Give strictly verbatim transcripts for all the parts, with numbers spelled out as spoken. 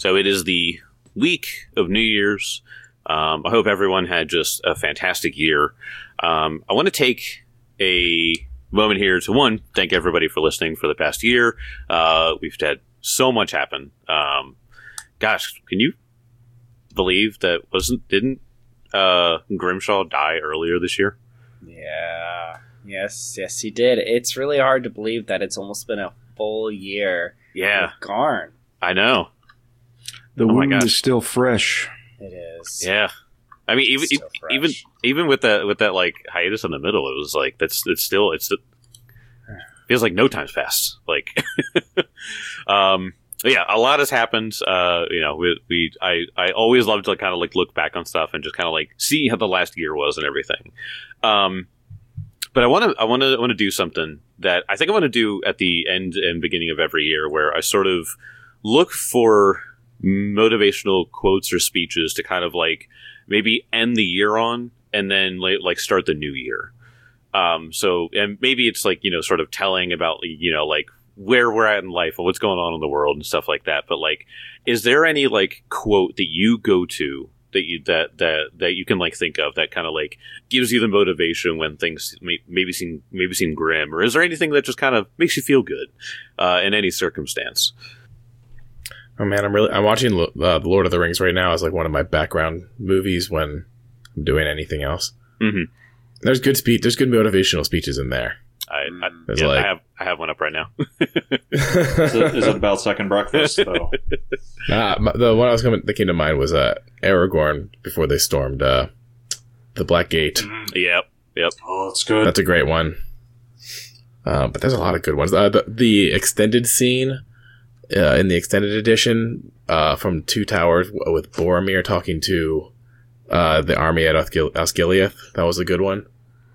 So it is the week of New Year's. Um, I hope everyone had just a fantastic year. Um, I want to take a moment here to, one, thank everybody for listening for the past year. Uh, we've had so much happen. Um, gosh, can you believe that wasn't didn't uh, Grimshaw die earlier this year? Yeah. Yes, yes, he did. It's really hard to believe that it's almost been a full year. Yeah. With Garn. I know. The Oh my wound gosh. is still fresh. It is. Yeah. I mean, even Still fresh. even even with that with that like hiatus in the middle, it was like that's it's still it's it feels like no time's passed. Like, um, yeah, a lot has happened. Uh, you know, we, we I I always love to like, kind of like look back on stuff and just kind of like see how the last year was and everything. Um, but I want to I want to want to do something that I think I want to do at the end and beginning of every year, where I sort of look for motivational quotes or speeches to kind of like maybe end the year on and then like, like start the new year. Um, so, and maybe it's like, you know, sort of telling about, you know, like where we're at in life and what's going on in the world and stuff like that. But like, is there any like quote that you go to that you, that, that, that you can like think of that kind of like gives you the motivation when things may, maybe seem, maybe seem grim? Or is there anything that just kind of makes you feel good, uh, in any circumstance? Oh man, I'm really I'm watching uh, The Lord of the Rings right now as like one of my background movies when I'm doing anything else. Mm-hmm. There's good speech. There's good motivational speeches in there. I, I, There's yeah, like- I have I have one up right now. Is it, is it about second breakfast, though? Uh, my- the one I was coming that came to mind was uh, Aragorn before they stormed uh, the Black Gate. Yep, yep. Oh, that's good. That's a great one. Uh, but there's a lot of good ones. Uh, the, the extended scene uh, in the extended edition uh, from Two Towers w- with Boromir talking to uh, the army at Osgil- Osgiliath. That was a good one.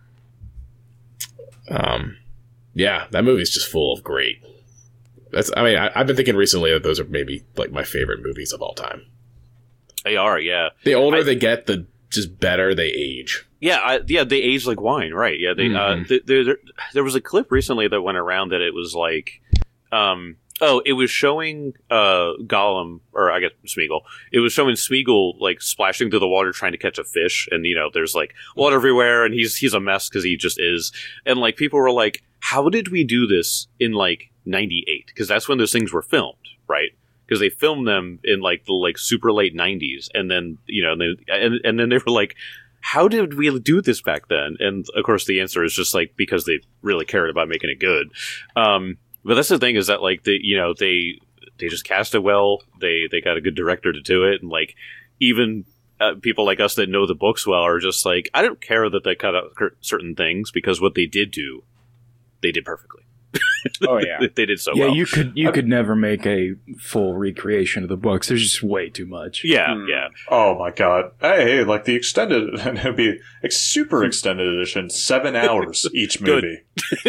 Um, yeah, that movie's just full of great. That's. I mean, I, I've been thinking recently that those are maybe like my favorite movies of all time. They are, yeah. The older I- they get, the just better they age. Yeah, I, yeah, they age like wine, right? Yeah, they. Mhm. Uh, th- there, there, there was a clip recently that went around that it was like, um, oh, it was showing uh Gollum, or I guess Smeagol. It was showing Smeagol like splashing through the water trying to catch a fish, and you know, there's like water everywhere, and he's he's a mess because he just is. And like people were like, how did we do this in like ninety-eight? Because that's when those things were filmed, right? Because they filmed them in like the like super late nineties, and then you know, and then, and, and then they were like, how did we do this back then? And of course, the answer is just like because they really cared about making it good. Um, but that's the thing is that like the you know they they just cast it well. They they got a good director to do it, and like even uh, people like us that know the books well are just like, I don't care that they cut out certain things because what they did do, they did perfectly. Oh yeah. They did so yeah, well. you could you could never make a full recreation of the books. There's just way too much. Yeah, Hmm. yeah. Oh my god! Hey, hey, like the extended, and it'd be like super extended edition, seven hours each Good. movie.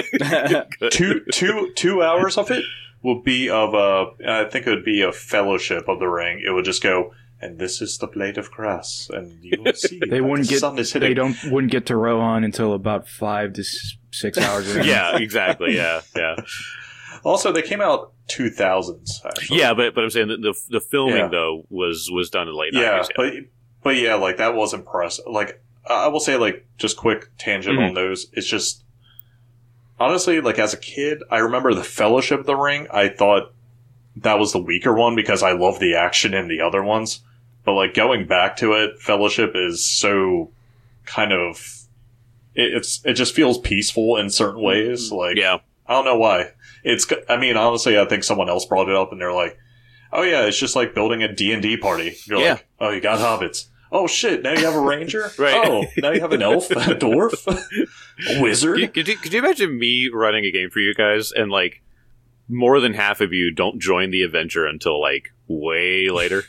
two, two, two hours of it will be of a. I think it would be a Fellowship of the Ring. It would just go, and this is the blade of grass, and you will see They that wouldn't the get sun is hitting. they don't wouldn't get to Rohan until about five to s- six hours. in. Yeah, exactly. Yeah, yeah, Also, they came out two thousands. Actually, yeah. But but I'm saying that the the filming Yeah. though was was done in the late yeah, nineties. but but yeah, like that was impressive. Like I will say, like just quick tangent Mhm. on those. It's just honestly, like as a kid, I remember the Fellowship of the Ring. I thought that was the weaker one because I love the action in the other ones. But like going back to it, Fellowship is so kind of it, it's it just feels peaceful in certain ways. Like yeah, I don't know why. It's I mean honestly, I think someone else brought it up and they're like, oh yeah, it's just like building a D and D party. You're Yeah. like, oh, you got hobbits. Oh shit, now you have a ranger? Right. Oh, now you have an elf, a dwarf, a wizard. Could you, could, you, could you imagine me running a game for you guys and like more than half of you don't join the adventure until like way later?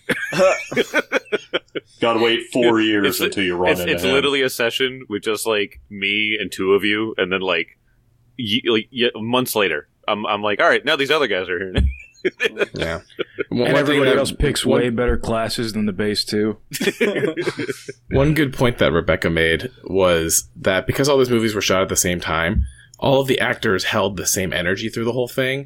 Gotta wait four years It's- until you run It's, into it's him. literally a session with just like me and two of you, and then like, y- like y- months later, I'm I'm like, all right, now these other guys are here. Yeah. And One thing everybody that- else picks one- way better classes than the base too. One good point that Rebecca made was that because all those movies were shot at the same time, all of the actors held the same energy through the whole thing.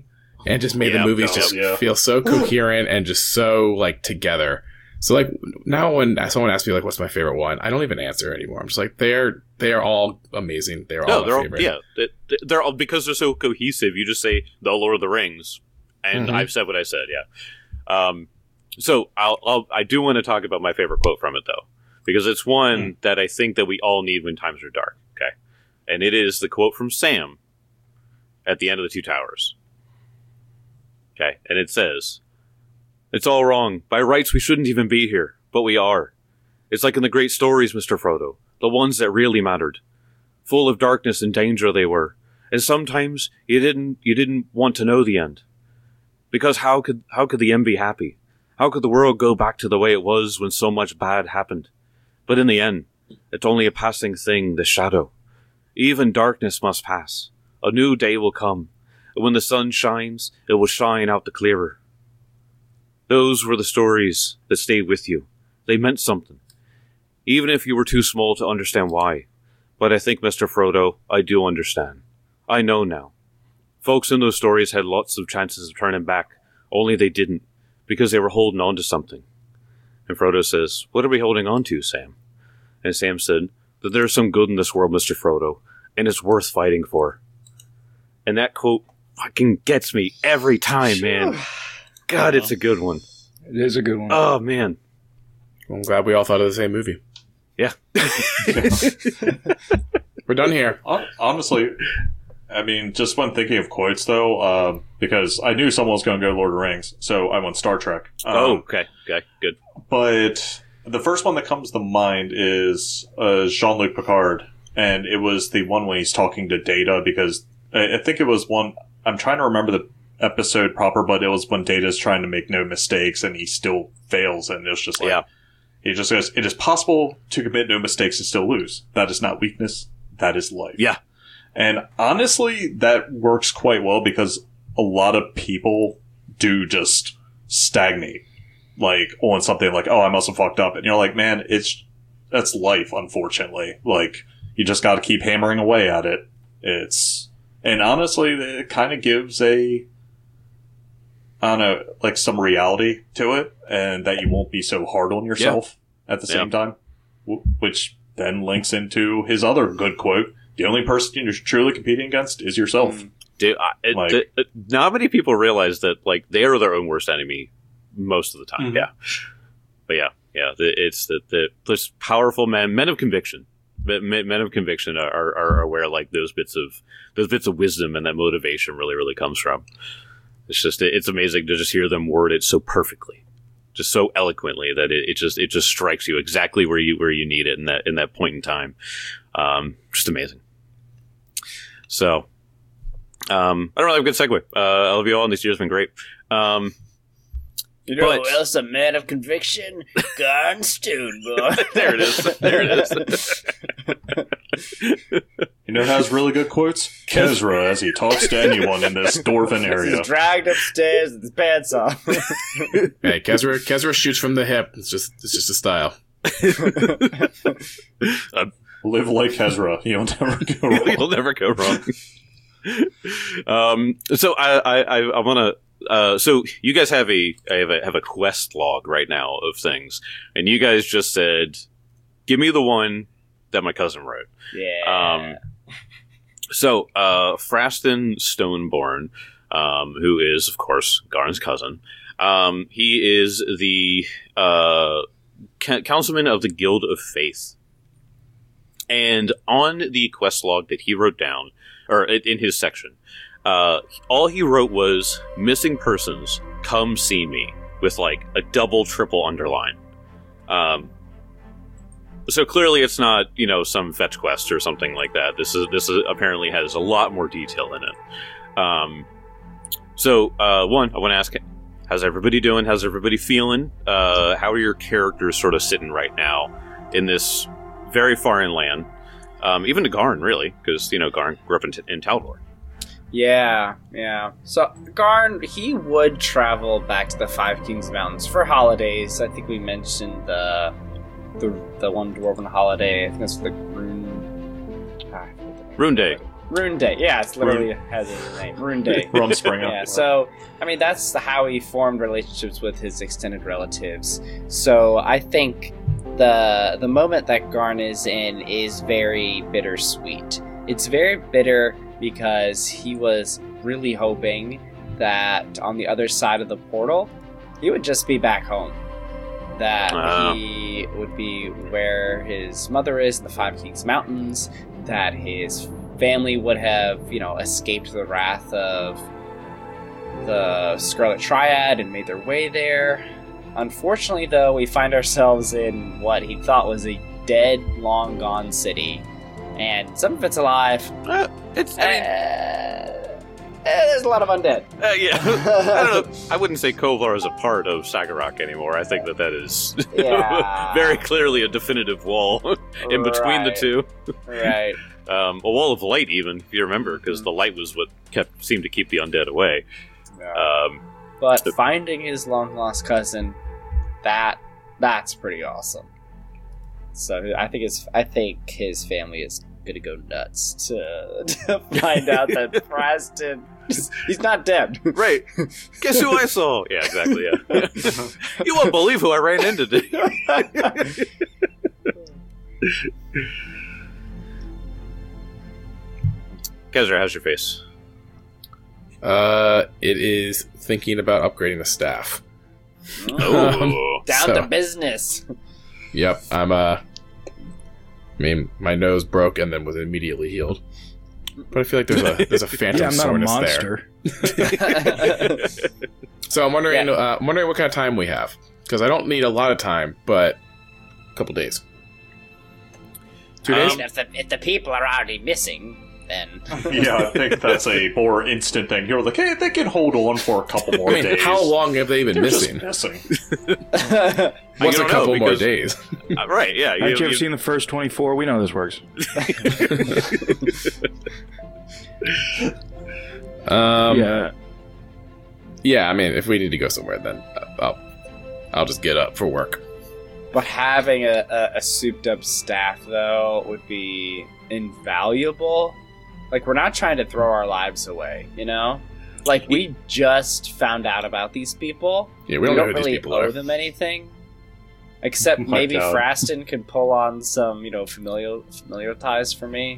and just made Yeah, the movies no, just yeah. feel so coherent and just so like together. So like now when someone asks me like what's my favorite one, I don't even answer anymore. I'm just like they're they are all amazing. They're No, all they're my all, favorite. yeah, they- they're all because they're so cohesive. You just say the Lord of the Rings, and Mhm. I've said what I said. Yeah. Um. So I'll, I'll I do want to talk about my favorite quote from it though, because it's one Mm. that I think that we all need when times are dark. Okay, and it is the quote from Sam at the end of the Two Towers. Okay, and it says, "It's all wrong. By rights, we shouldn't even be here, but we are. It's like in the great stories, Mister Frodo, the ones that really mattered. Full of darkness and danger they were, and sometimes you didn't you didn't want to know the end. Because how could how could the end be happy? How could the world go back to the way it was when so much bad happened? But in the end, it's only a passing thing, the shadow. Even darkness must pass. A new day will come, and when the sun shines, it will shine out the clearer. Those were the stories that stayed with you. They meant something, even if you were too small to understand why. But I think, Mister Frodo, I do understand. I know now. Folks in those stories had lots of chances of turning back, only they didn't, because they were holding on to something." And Frodo says, "What are we holding on to, Sam?" And Sam said, "That there's some good in this world, Mister Frodo, and it's worth fighting for." And that quote fucking gets me every time, man. God, it's a good one. It is a good one. Oh, man. I'm glad we all thought of the same movie. Yeah. We're done here. Hon- Honestly, I mean, just when thinking of quotes, though, uh, because I knew someone was going to go Lord of the Rings, so I went Star Trek. Um, Oh, okay. Okay, good. But the first one that comes to mind is uh, Jean-Luc Picard, and it was the one when he's talking to Data, because I, I think it was one, I'm trying to remember the episode proper, but it was when Data's trying to make no mistakes, and he still fails, and it's just like, Yeah. he just goes, "It is possible to commit no mistakes and still lose. That is not weakness, that is life." Yeah. And honestly, that works quite well because a lot of people do just stagnate, like on something like, "Oh, I must have fucked up," and you're like, "Man, it's that's life." Unfortunately, like you just got to keep hammering away at it. It's and honestly, it kind of gives a, I don't know, like some reality to it, and that you won't be so hard on yourself at the same Yeah. time, w- which then links into his other good quote. The only person you're truly competing against is yourself. Dude, I, it, Like- it- it- not many people realize that, like, they are their own worst enemy most of the time. Mhm. Yeah. But yeah, yeah, the, it's that the, there's powerful men, men of conviction. Men, men of conviction are, are, are where, like, those bits of, those bits of wisdom and that motivation really, really comes from. It's just, it's amazing to just hear them word it so perfectly, just so eloquently that it, it just, it just strikes you exactly where you, where you need it in that, in that point in time. Um, just amazing. So, um, I don't really have a good segue. Uh, I love you all, and this year's been great. Um, You know But- who else a man of conviction? Garn Stoneborn. there it is. There it is. You know who has really good quotes? Kezra, as he talks to anyone in this dwarven area. He's dragged upstairs with his pants off. Hey, Kezra, Kezra shoots from the hip. It's just, it's just a style. Live like Kezra. You'll never go wrong. You'll never go wrong. um, so I, I, I, I want to. Uh, so you guys have a, I have a have a quest log right now of things, and you guys just said, "Give me the one that my cousin wrote." Yeah. Um, so uh, Fraston Stoneborn, um, who is of course Garn's cousin, um, he is the uh, ca- councilman of the Guild of Faith. And on the quest log that he wrote down, or in his section, uh, all he wrote was "missing persons, come see me," with like a double, triple underline. Um, so clearly, it's not, you know, some fetch quest or something like that. This is this is, apparently has a lot more detail in it. Um, so uh, one, I want to ask, how's everybody doing? How's everybody feeling? Uh, how are your characters sort of sitting right now in this very foreign land? Um, even to Garn, really, because, you know, Garn grew up in, in Taldor. Yeah, yeah. So Garn, he would travel back to the Five Kings Mountains for holidays. I think we mentioned the the the one dwarven holiday. I think that's the Rune. Ah, I forget the name. Rune Day. Rune Day. Yeah, it's literally has a name. Rune Day. Rumspringa. Yeah, so, I mean, that's how he formed relationships with his extended relatives. So, I think the the moment that Garn is in is very bittersweet. It's very bitter because he was really hoping that on the other side of the portal, he would just be back home. That Wow. he would be where his mother is in the Five Kings Mountains, that his family would have, you know, escaped the wrath of the Scarlet Triad and made their way there. Unfortunately, though, we find ourselves in what he thought was a dead, long gone city, and some of it's alive. Uh, it's. I mean, Uh, eh, there's a lot of undead. uh, yeah. I don't know. I wouldn't say Kovar is a part of Sagarok anymore. I think that that is Yeah. very clearly a definitive wall in between the Right. two. Right. Um, a wall of light, even if you remember, because the light was what kept seemed to keep the undead away. Um, But the- finding his long lost cousin, that that's pretty awesome. So I think his I think his family is gonna go nuts to, to find out that Preston he's not dead. right. Guess who I saw? Yeah, exactly. Yeah. You won't believe who I ran into today. Kezra, how's your face? Uh, it is thinking about upgrading the staff. Oh, Down So- to business. Yep, I'm uh. I mean, my nose broke and then was immediately healed. But I feel like there's a there's a phantom Yeah, I'm not a soreness there. monster. So I'm wondering, Yeah. uh, I'm wondering what kind of time we have, because I don't need a lot of time, but a couple days. Two days. Um, if, the, if the people are already missing, then Yeah, I think that's a more instant thing. You're like, hey, they can hold on for a couple more I mean, days. how long have they been They're missing? just missing. What's a don't know, couple more because- days? Uh, right, yeah. Haven't you ever seen the first twenty-four? We know this works. Um, yeah. yeah, I mean, if we need to go somewhere, then I'll I'll just get up for work. But having a, a, a souped up staff, though, would be invaluable. Like, we're not trying to throw our lives away, you know? Like, we just found out about these people. Yeah, we don't know who really these people owe are. them anything. Except Oh my maybe God. Fraston could pull on some, you know, familial, familial ties for me.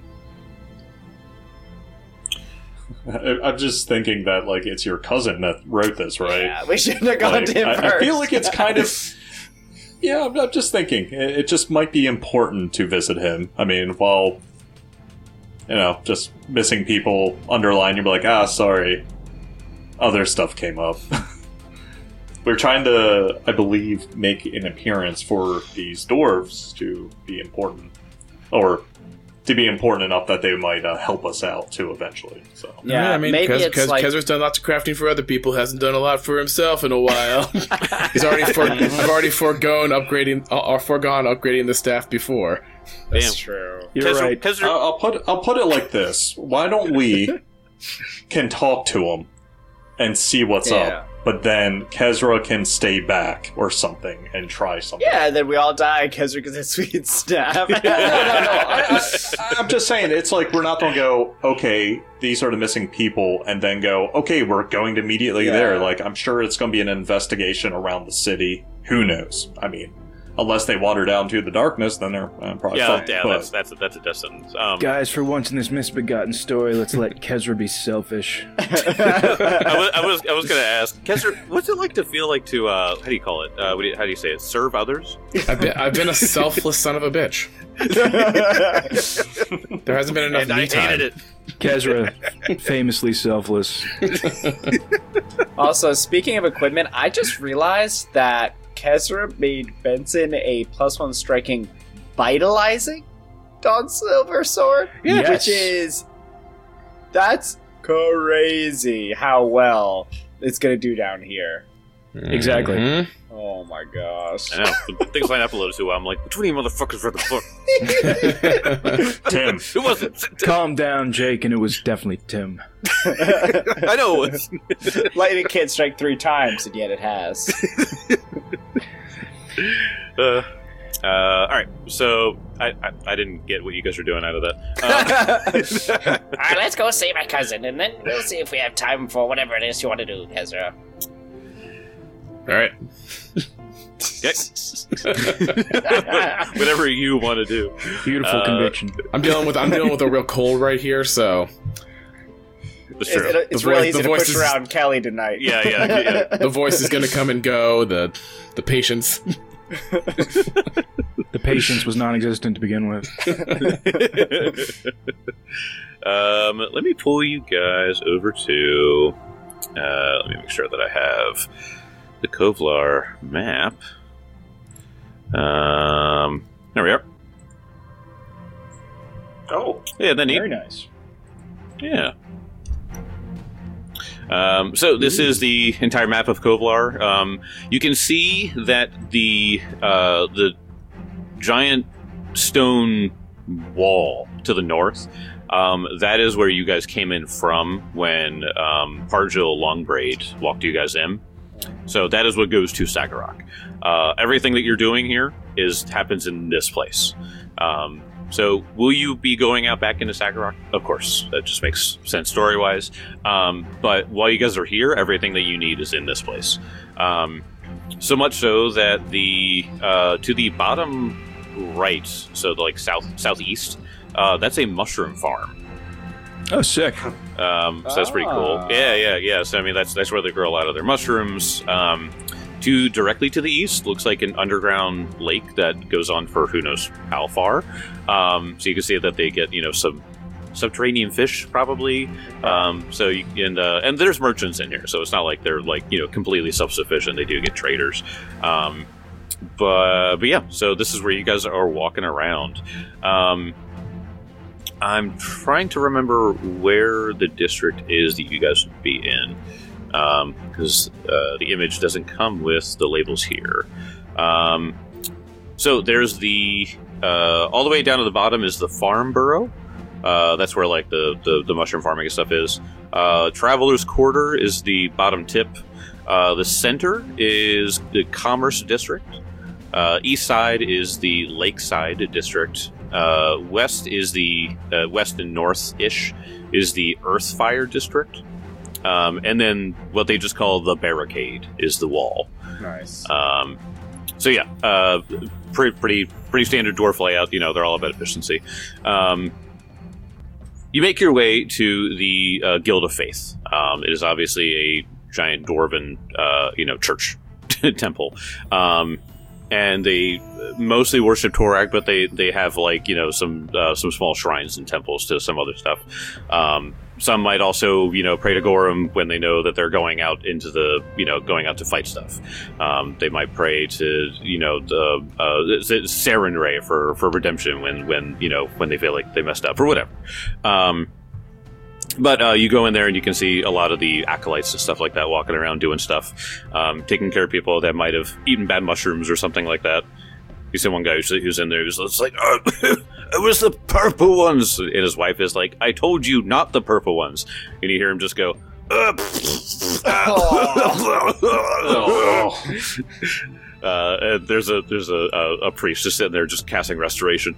I- I'm just thinking that, like, it's your cousin that wrote this, right? Yeah, we shouldn't have gone Like, to him I, first. I feel like it's kind of. Yeah, I'm, I'm just thinking. It, it just might be important to visit him. I mean, while. You know, just missing people underline, you'd be like, ah, sorry. Other stuff came up. We're trying to, I believe, make an appearance for these dwarves to be important. Or to be important enough that they might uh, help us out, too, eventually. So. Yeah, I mean, maybe Kez, it's Kez, like... Kezra's done lots of crafting for other people, hasn't done a lot for himself in a while. He's already for, I've already foregone upgrading, uh, or foregone upgrading the staff before. That's Damn. true. You're Kezra, right. Kezra- I'll, I'll put I'll put it like this: why don't we can talk to him and see what's Yeah. up, but then Kezra can stay back or something and try something. Yeah, and then we all die because we get that sweet staff. no, no, no. I, I, I'm just saying, it's like we're not going to go, okay, these are the missing people, and then go, okay, we're going to immediately Yeah. there. Like, I'm sure it's going to be an investigation around the city. Who knows? I mean, unless they wander down to the darkness, then they're uh, probably yeah, fine. yeah, but- that's that's a, that's a death sentence. Um, Guys, for once in this misbegotten story, let's let Kezra be selfish. I was I was I was gonna ask Kezra, what's it like to feel like to uh, how do you call it? Uh, what do you, how do you say it? Serve others? I've been, I've been a selfless son of a bitch. There hasn't been enough And me I time. hated it. Kezra, famously selfless. Also, speaking of equipment, I just realized that Kezra made Benson a plus one striking vitalizing Dawn Silver sword, Yes. which is that's crazy how well it's gonna do down here. Exactly. Mhm. Oh my gosh! I know the things line up a little too well. I'm like, which one of you motherfuckers read the book? Tim, It wasn't. Calm down, Jake, and it was definitely Tim. I know it was. Lightning can't strike three times, and yet it has. Uh, uh, all right, so I, I, I I didn't get what you guys were doing out of that. Uh, All right, let's go see my cousin, and then we'll see if we have time for whatever it is you want to do, Ezra. All right. whatever you want to do. Beautiful Uh, conviction. I'm dealing with I'm dealing with a real cold right here, so That's It's, true. it- it's The real voice- easy the to voice push is- around Kelly tonight. yeah, yeah, yeah. the voice is gonna come and go. The the patience. The patience was non-existent to begin with. um, let me pull you guys over to. Uh, let me make sure that I have the Kovlar map. Um, there we are. Oh, Yeah, then Very nice. Yeah. Um, so this is the entire map of Kovlar. Um, you can see that the uh, the giant stone wall to the north. Um, that is where you guys came in from when um, Pargil Longbraid walked you guys in. So that is what goes to Sagarok. Uh, everything that you're doing here is happens in this place. Um, so will you be going out back into Sagarok? Of course, that just makes sense story-wise. Um, but while you guys are here, everything that you need is in this place. Um, so much so that the uh, to the bottom right, so like south southeast, uh, that's a mushroom farm. Oh, sick. Um, so that's pretty cool. Ah. Yeah, yeah, yeah. So I mean, that's that's where they grow a lot of their mushrooms. Um, to directly to the east looks like an underground lake that goes on for who knows how far. Um, so you can see that they get you know some subterranean fish probably. Um, so you, and uh, and there's merchants in here, so it's not like they're like you know completely self sufficient. They do get traders. Um, but but yeah, so this is where you guys are walking around. Um, I'm trying to remember where the district is that you guys would be in, because um, uh, the image doesn't come with the labels here. Um, so there's the uh, all the way down to the bottom is the farm borough. Uh, that's where like the, the, the mushroom farming and stuff is. Uh, Traveler's Quarter is the bottom tip. Uh, the center is the Commerce District. Uh, east side is the Lakeside District. Uh, west is the uh, west and north-ish is the Earthfire District, um, and then what they just call the Barricade is the wall. Nice. Um, so yeah, uh, pretty pretty pretty standard dwarf layout. You know, they're all about efficiency. Um, you make your way to the uh, Guild of Faith. Um, it is obviously a giant dwarven, uh, you know, church temple. Um, And they mostly worship Torag, but they, they have like you know some uh, some small shrines and temples to some other stuff. Um, some might also you know pray to Gorum when they know that they're going out into the you know going out to fight stuff. Um, they might pray to you know the uh, Sarenrae for, for redemption when, when you know when they feel like they messed up or whatever. Um, But uh, you go in there and you can see a lot of the acolytes and stuff like that walking around doing stuff, um, taking care of people that might have eaten bad mushrooms or something like that. You see one guy who's, who's in there who's it's like, oh, it was the purple ones. And his wife is like, I told you not the purple ones. And you hear him just go, uh, oh. uh, and there's a there's a, a, a priest just sitting there just casting restoration.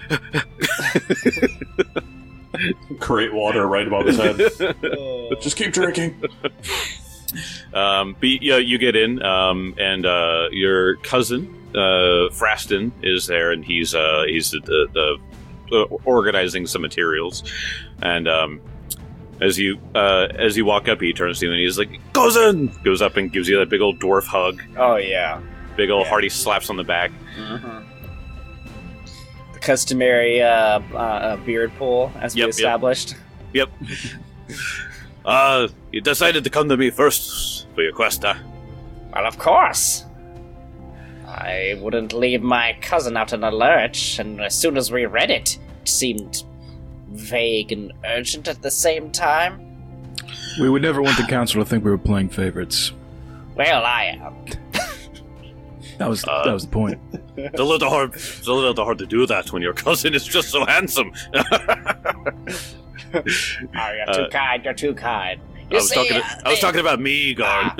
Create water right above his head. Just keep drinking. Um, but yeah, you get in, um, and uh, your cousin uh, Fraston is there, and he's uh, he's the, the, the uh, organizing some materials. And um, as you uh, as you walk up, he turns to you and he's like, "Cousin!" Goes up and gives you that big old dwarf hug, Oh, yeah. big old Yeah. hearty slaps on the back. Mhm. The customary uh, uh, beard pull, as Yep, we yep. established. Yep. uh, you decided to come to me first for your quest, huh? Well, of course. I wouldn't leave my cousin out in a lurch, and as soon as we read it, it seemed vague and urgent at the same time. We would never want the council to think we were playing favorites. Well, I am. That was Uh, that was the point. It's a little hard. It's a little hard to do that when your cousin is just so handsome. Oh, you're too Uh, kind, you're too kind. I was see, talking. uh, I was they- talking about me, Garn.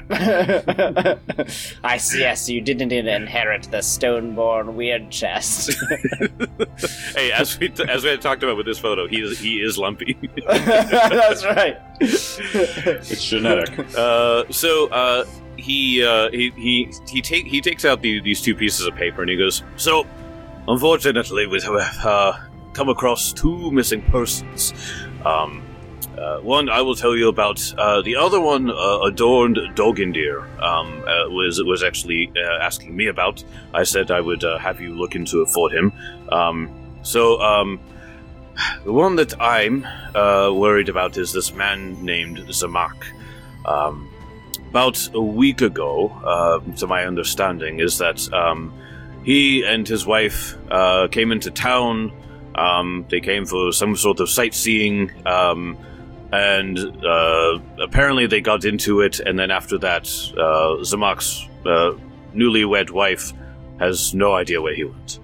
I see. Yes, you didn't inherit the Stoneborn weird chest. Hey, as we as we had talked about with this photo, he is he is lumpy. That's right. It's genetic. Uh, so uh, he uh, he he he take he takes out the, these two pieces of paper and he goes. So, unfortunately, we have uh, come across two missing persons. Um, uh, one I will tell you about. Uh, the other one, uh, adorned Dogendir, um, uh, was was actually uh, asking me about. I said I would uh, have you look into it for him. Um, so. Um, The one that I'm uh, worried about is this man named Zamak. Um, about a week ago, uh, to my understanding, is that um, he and his wife uh, came into town. Um, they came for some sort of sightseeing, um, and uh, apparently they got into it. And then after that, uh, Zamak's uh, newlywed wife has no idea where he went.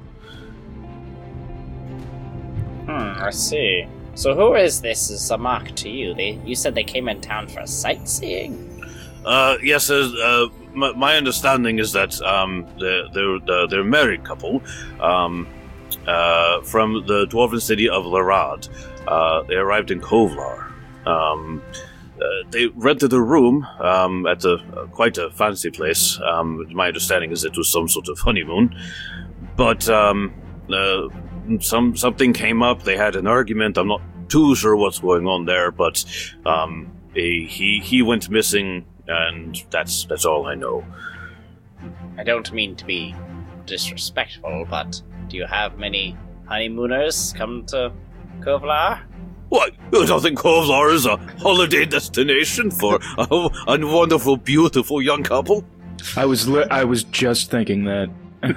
Hmm, I see. So who is this Zamak to you? They, you said they came in town for sightseeing? Uh, yes, uh, uh, my, my understanding is that um, they're, they're, uh, they're a married couple um, uh, from the dwarven city of Larad. Uh, they arrived in Kovlar. Um, uh, they rented a room um, at a, uh, quite a fancy place. Um, my understanding is it was some sort of honeymoon. But um, uh, some something came up. They had an argument. I'm not too sure what's going on there, but um, he, he he went missing. And that's that's all I know. I don't mean to be disrespectful, but do you have many honeymooners come to Kovlar? What? You don't think Kovlar is a holiday destination for a, a wonderful, beautiful young couple? I was li- I was just thinking that.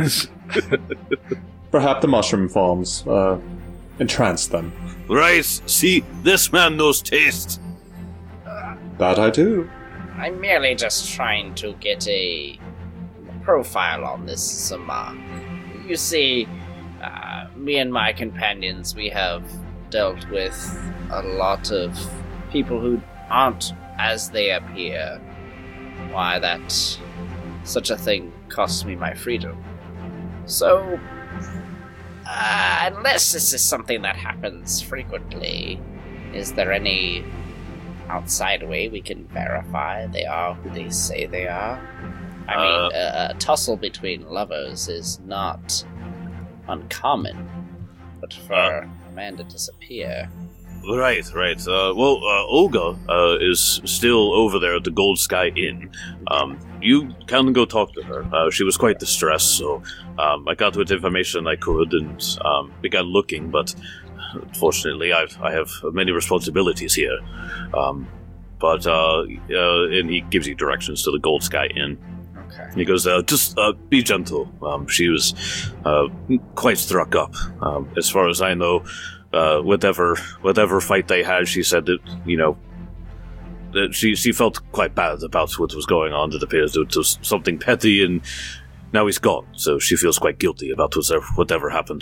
Perhaps the mushroom farms uh, entranced them. Right. See, this man knows taste. That I do. I'm merely just trying to get a profile on this Zamak. You see, uh, me and my companions, we have dealt with a lot of people who aren't as they appear. Why, that such a thing costs me my freedom. So, uh, unless this is something that happens frequently, is there any outside way we can verify they are who they say they are? I Uh, mean, a, a tussle between lovers is not uncommon, but for Uh. a man to disappear... Right, right. Uh, well, uh, Olga uh, is still over there at the Gold Sky Inn. Um, you can go talk to her. Uh, she was quite distressed, so um, I got what information I could and um, began looking, but unfortunately, I've, I have many responsibilities here. Um, but, uh, uh, and he gives you directions to the Gold Sky Inn. Okay. He goes, uh, just uh, be gentle. Um, she was uh, quite struck up. Um, as far as I know, uh, whatever whatever fight they had, she said that, you know, that she, she felt quite bad about what was going on. It appears it was something petty, and now he's gone, so she feels quite guilty about whatever, whatever happened.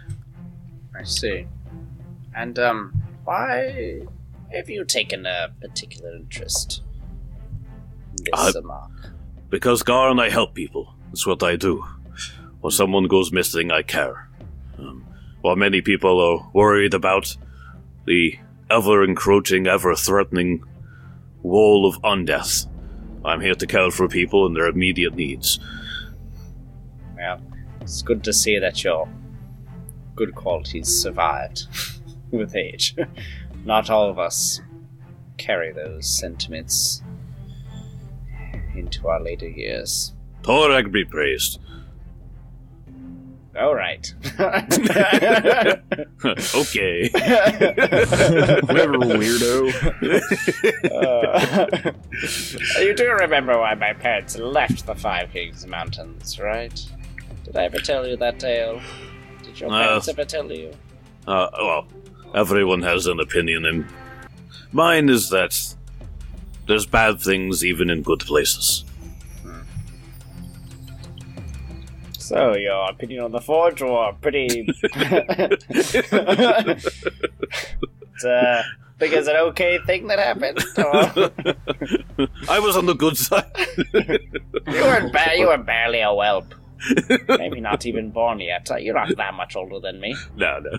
I see. And, um, why have you taken a particular interest in this Uh, Zamak? Because, Garn, I help people. That's what I do. When someone goes missing, I care. Um, while many people are worried about the ever-encroaching, ever-threatening wall of undeath, I'm here to care for people and their immediate needs. Well, it's good to see that your good qualities survived with age. Not all of us carry those sentiments into our later years. Torag be praised. All right. Okay. Whatever, weirdo. Uh, you do remember why my parents left the Five Kings Mountains, right? Did I ever tell you that tale? Did your Uh, parents ever tell you? Uh, well, everyone has an opinion, and mine is that there's bad things even in good places. So, your opinion on the Forge were pretty... uh, something as an okay thing that happened? Or I was on the good side. you were ba- you were barely a whelp. Maybe not even born yet. You're not that much older than me. No, no.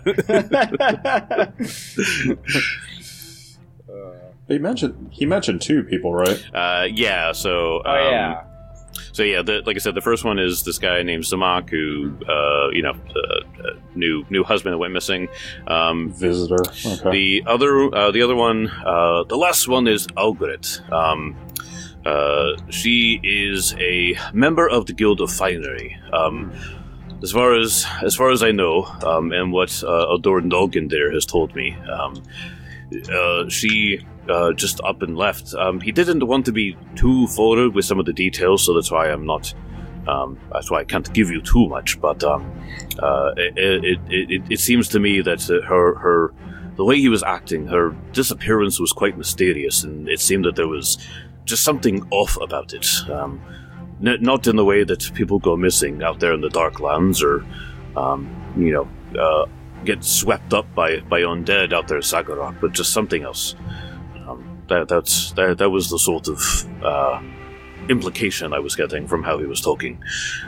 He mentioned he mentioned two people, right? Uh, yeah. So. Um, Oh yeah. So yeah, the, like I said, the first one is this guy named Zamak, who, uh, you know, uh, uh, new new husband that went missing. Um, Visitor. Okay. the other, uh, the other one, uh, the last one is Algret. Um, uh, she is a member of the Guild of Finery. Um, as far as as far as I know, um, and what uh, Ador Nolgan there has told me, um, uh, she. Uh, just up and left. Um, he didn't want to be too forward with some of the details, so that's why I'm not. Um, that's why I can't give you too much. But um, uh, it, it, it, it seems to me that uh, her her the way he was acting, her disappearance was quite mysterious, and it seemed that there was just something off about it. Um, n- not in the way that people go missing out there in the dark lands, or um, you know, uh, get swept up by by undead out there in Sagarok, but just something else. That that's that, that was the sort of uh, implication I was getting from how he was talking.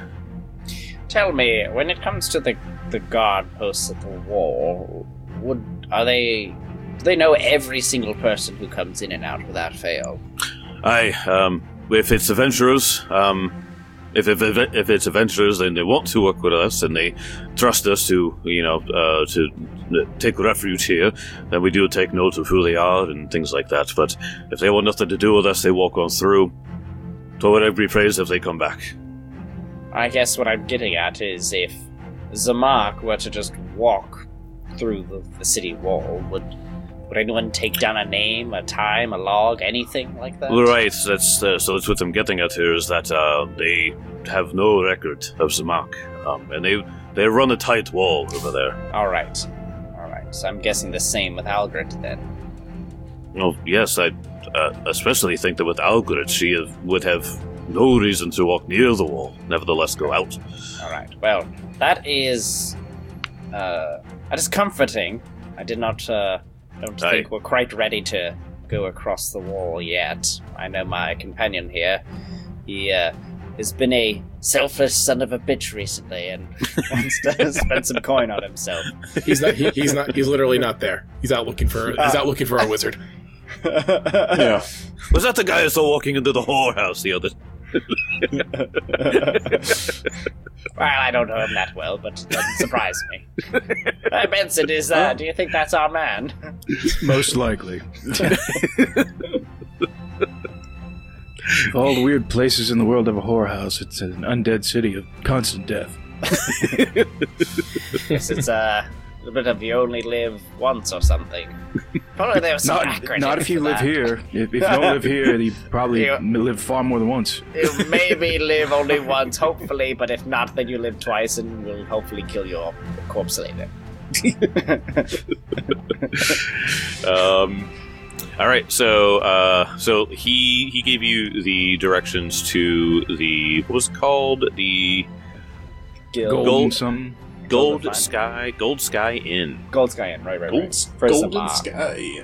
Tell me, when it comes to the the guard posts at the wall, would are they? Do they know every single person who comes in and out without fail? Aye, um, if it's adventurers, um, if, if if if it's adventurers, then they want to work with us and they trust us to, you know, uh, to take refuge here. Then we do take note of who they are and things like that. But if they want nothing to do with us, they walk on through. So would I be praised if they come back? I guess what I'm getting at is if Zamak were to just walk through the, the city wall, would would anyone take down a name, a time, a log, anything like that? Right. That's uh, so. That's what I'm getting at here is that uh, they have no record of Zamak, um, and they they run a tight wall over there. All right, all right. So I'm guessing the same with Algret then. Well, yes, I uh, especially think that with Algret, she have, would have no reason to walk near the wall. Nevertheless, go out. All right. Well, that is uh, that is comforting. I did not uh, don't Aye. think we're quite ready to go across the wall yet. I know my companion here. He uh, has been a selfish son of a bitch recently and wants to spend some coin on himself. He's not. He, he's not. He's literally not there. He's out looking for. He's out looking for a wizard. Yeah. Was that the guy who saw walking into the whorehouse the other? Well, I don't know him that well, but it doesn't surprise me. Uh, Benson, is uh, do you think that's our man? Most likely. Of all the weird places in the world of a whorehouse, it's an undead city of constant death. Guess it's uh, a bit of you only live once or something. Probably there's some Not, acronym not if you for live that. here. If, if you don't live here, you probably You- live far more than once. You maybe live only once, hopefully, but if not, then you live twice and we'll hopefully kill your corpse later. Um. All right. So, uh, so he he gave you the directions to the what was it called the Guild. Gold, Gold- some. Gold Gold Sky Gold Sky Inn. Gold Sky Inn, right, right, Gold, right. For golden Zamak. sky.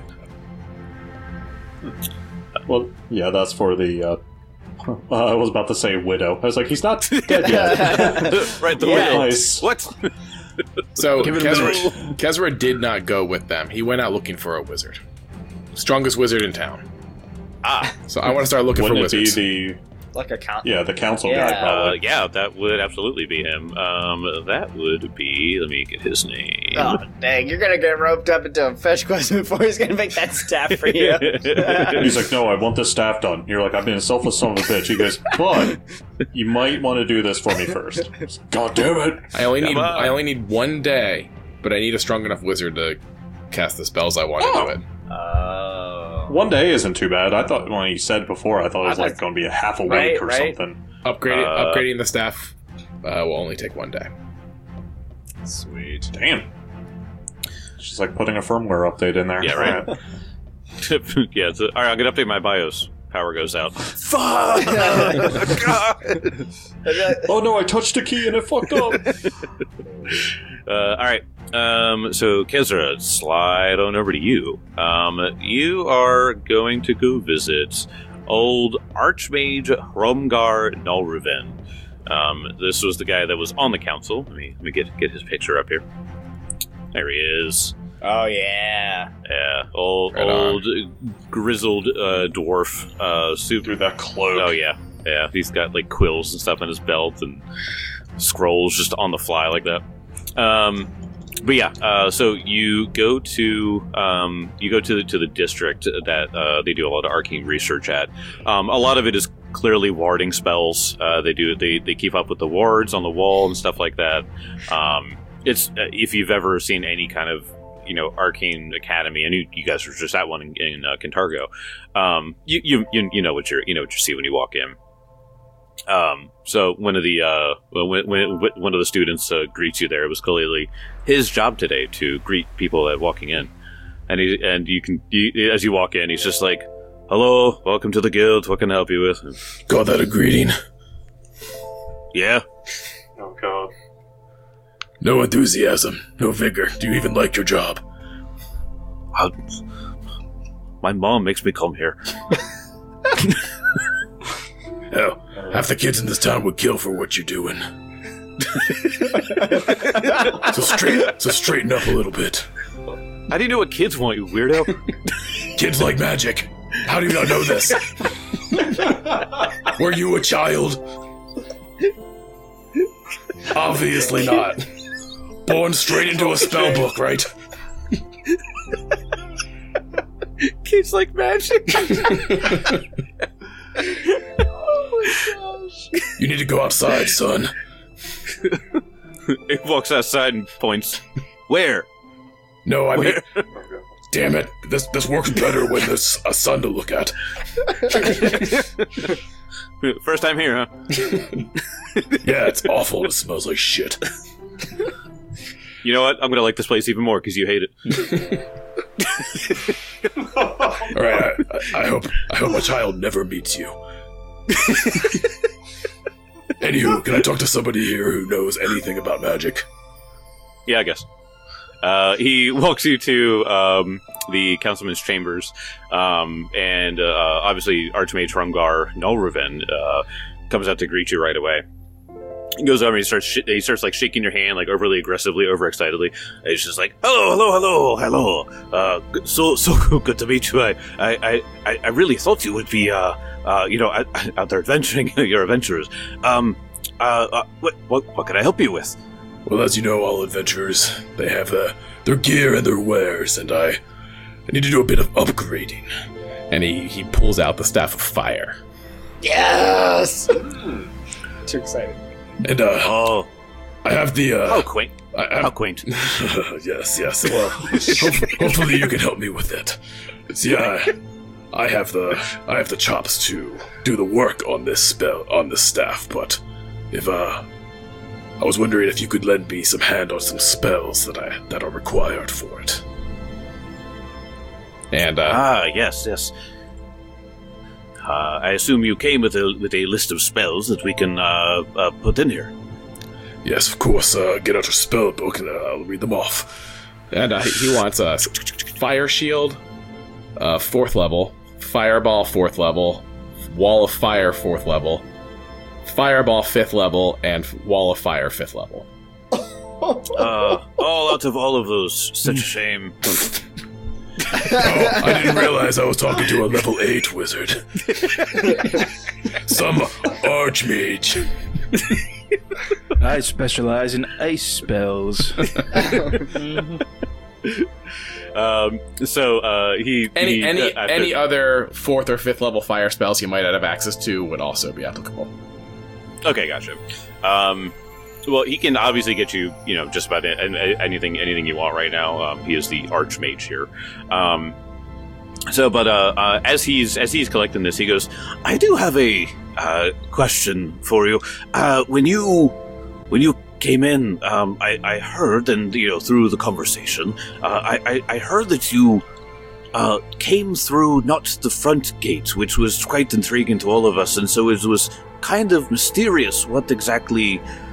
Well, yeah, that's for the. Uh, uh, I was about to say widow. I was like, he's not dead yet. Right. The Yeah. widow. Nice. What? So Give it a Kezra, Kezra did not go with them. He went out looking for a wizard, strongest wizard in town. Ah. So I want to start looking Wouldn't for it wizards. be the Like a count. yeah the council Yeah. guy Uh, probably? yeah, that would absolutely be him. Um, that would be. Let me get his name. Oh, dang, you're gonna get roped up into a fetch quest before he's gonna make that staff for you. He's like, no, I want this staff done. You're like, I've been a selfless son of a bitch. He goes, but you might want to do this for me first. God damn it! I only Come need on. I only need one day, but I need a strong enough wizard to cast the spells I want to do it. Oh. One day isn't too bad. I thought when he said before, I thought it was I like thought- going to be a half a week Right, or right. something. Upgrading Uh, upgrading the staff uh, will only take one day. Sweet. Damn. She's like putting a firmware update in there. Yeah, right. Alright. yeah. So, all right, I'm gonna update my BIOS. Power goes out. Fuck! God! Oh no, I touched a key and it fucked up. Uh, all right. Um, so Kezra, slide on over to you. Um, you are going to go visit old Archmage Hromgar Nulruven. Um, this was the guy that was on the council. Let me let me get get his picture up here. There he is. Oh yeah, yeah, old Right old grizzled uh, dwarf. Uh, super. Through that cloak. Oh yeah, yeah. He's got like quills and stuff on his belt and scrolls just on the fly like that. Um, but yeah, uh, so you go to um, you go to the, to the district that uh, they do a lot of arcane research at. Um, a lot of it is clearly warding spells. Uh, they do they they keep up with the wards on the wall and stuff like that. Um, it's uh, if you've ever seen any kind of you know arcane academy, and you, you guys were just at one in, in uh, Kintargo. Um, you, you you you know what you're you know what you see when you walk in. Um, so one of the uh, when, when one of the students uh, greets you there. It was clearly his job today to greet people that walking in, and he and you can you, as you walk in, he's just like, "Hello, welcome to the guild. What can I help you with?" Call that a greeting? Yeah. Oh god. No enthusiasm, no vigor. Do you even like your job? Uh, my mom makes me come here. Hell, half the kids in this town would kill for what you're doing. so straight, so straighten up a little bit. How do you know what kids want, you weirdo? Kids like magic. How do you not know this? Were you a child? Obviously not. Born straight into a spell book, right? Kids like magic. You need to go outside, son. He walks outside and points. Where? No, I mean, Where? damn it. This this works better when there's a sun to look at. First time here, huh? Yeah, it's awful. It smells like shit. You know what? I'm gonna like this place even more because you hate it. All right, I, I hope I hope my child never meets you. Anywho, can I talk to somebody here who knows anything about magic? Yeah, I guess. Uh, he walks you to um, the councilman's chambers, um, and uh, obviously Archmage Hromgar Nulruven uh, comes out to greet you right away. He goes over and he starts sh- he starts like shaking your hand like overly aggressively, overexcitedly. And he's just like, "Hello, hello, hello, hello. Uh, g- so so good to meet you. I I, I, I really thought you would be uh, uh you know out, out there adventuring. Your adventurers. Um, uh, uh, what what what can I help you with?" Well, as you know, all adventurers, they have uh, their gear and their wares, and I, I need to do a bit of upgrading. And he, he pulls out the Staff of Fire. yes. Too excited. And uh, Oh, I have the. Uh, how quaint! I, I, How quaint! yes, yes. Well, hope, hopefully you can help me with it. See, I, I have the I have the chops to do the work on this spell on this staff, but if uh, I was wondering if you could lend me some hand on some spells that I that are required for it. And uh, Ah, yes, yes. Uh, I assume you came with a with a list of spells that we can uh, uh, put in here. Yes, of course. Uh, get out your spell book and uh, I'll read them off. and uh, he wants a Fire Shield, uh, fourth level, Fireball, fourth level, Wall of Fire, fourth level, Fireball, fifth level, and Wall of Fire, fifth level. Uh, all out of all of those. Such a shame. Oh, I didn't realize I was talking to a level eight wizard. Some archmage. I specialize in ice spells. Um, so uh, he Any he, any uh, any other fourth or fifth level fire spells you might have access to would also be applicable. Okay, gotcha. Um, well, he can obviously get you, you know, just about a- a- anything, anything you want right now. Um, he is the archmage here. Um, so, but uh, uh, as he's as he's collecting this, he goes, "I do have a uh, question for you. Uh, when you when you came in, um, I, I heard, and you know, through the conversation, uh, I, I I heard that you." Uh, came through not the front gate, which was quite intriguing to all of us, and so it was kind of mysterious what exactly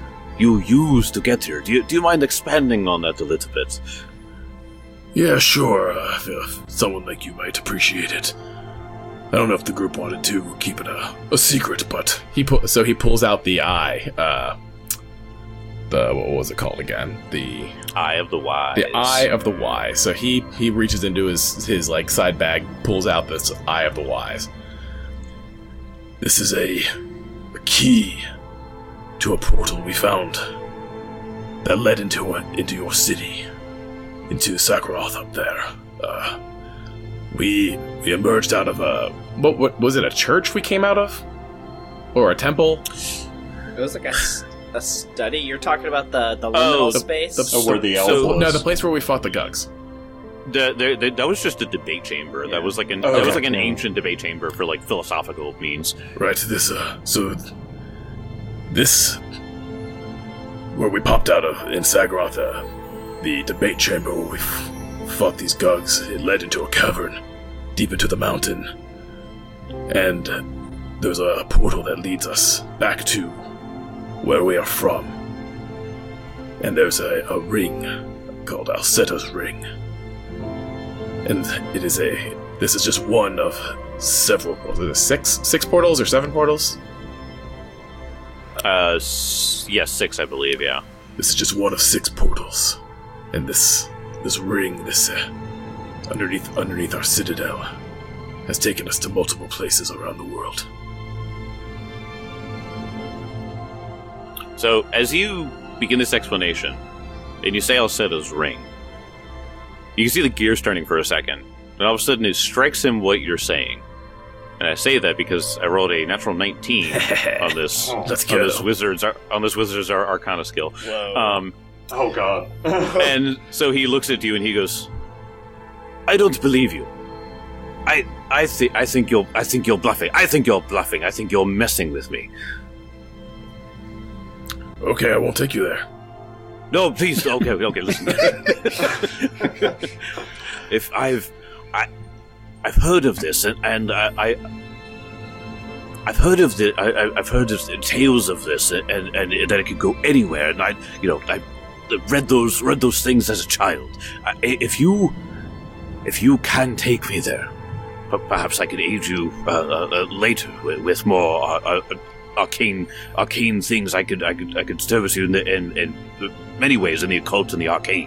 you used to get here. Do you, do you mind expanding on that a little bit? Yeah, sure. Uh, if someone like you might appreciate it. I don't know if the group wanted to keep it a, a secret, but He pu- so he pulls out the eye. Uh, the what was it called again? The Eye of the Wise. the eye of the wise. So he he reaches into his his like side bag, pulls out this eye of the wise. this is a, a key to a portal we found that led into a, into your city, into Sakharoth up there. Uh, we we emerged out of a What, what was it? A church we came out of, or a temple? It was like a, s- a study. You're talking about the the liminal the- space. the- Oh, where the elf So- was. No, the place where we fought the Gugs. The, the, the, that was just a debate chamber. That was like an Oh, that was okay. like an ancient debate chamber for like philosophical means. right. This uh, so this where we popped out of in Sakharoth, uh, the debate chamber where we f- fought these Gugs. It led into a cavern deep into the mountain, and there's a portal that leads us back to where we are from. And there's a, a ring called Alceta's Ring. And it is a. This is just one of several. Was it six six portals or seven portals? Uh, s- yes, six, I believe. Yeah. This is just one of six portals, and this this ring, this uh, underneath underneath our citadel, has taken us to multiple places around the world. So as you begin this explanation, and you say Alceta's ring, you can see the gears turning for a second, and all of a sudden it strikes him what you're saying. And I say that because I rolled a natural nineteen on this Let's on go. this wizard's on this wizard's Ar- Arcana skill. Whoa. Um, Oh god. and so he looks at you and he goes, "I don't believe you. I I think I think you're I think you're bluffing. I think you're bluffing. I think you're messing with me. Okay, I won't take you there. No, please. Okay, okay. Listen. If I've I I've heard of this and, and I, I I've heard of the I, I- I've heard of the tales of this and, and, and that it could go anywhere. And I you know I read those read those things as a child. I, if you if you can take me there, per- perhaps I could aid you uh, uh, uh, later with, with more uh, uh, arcane arcane things. I could I could I could service you in, the, in in many ways in the occult and the arcane.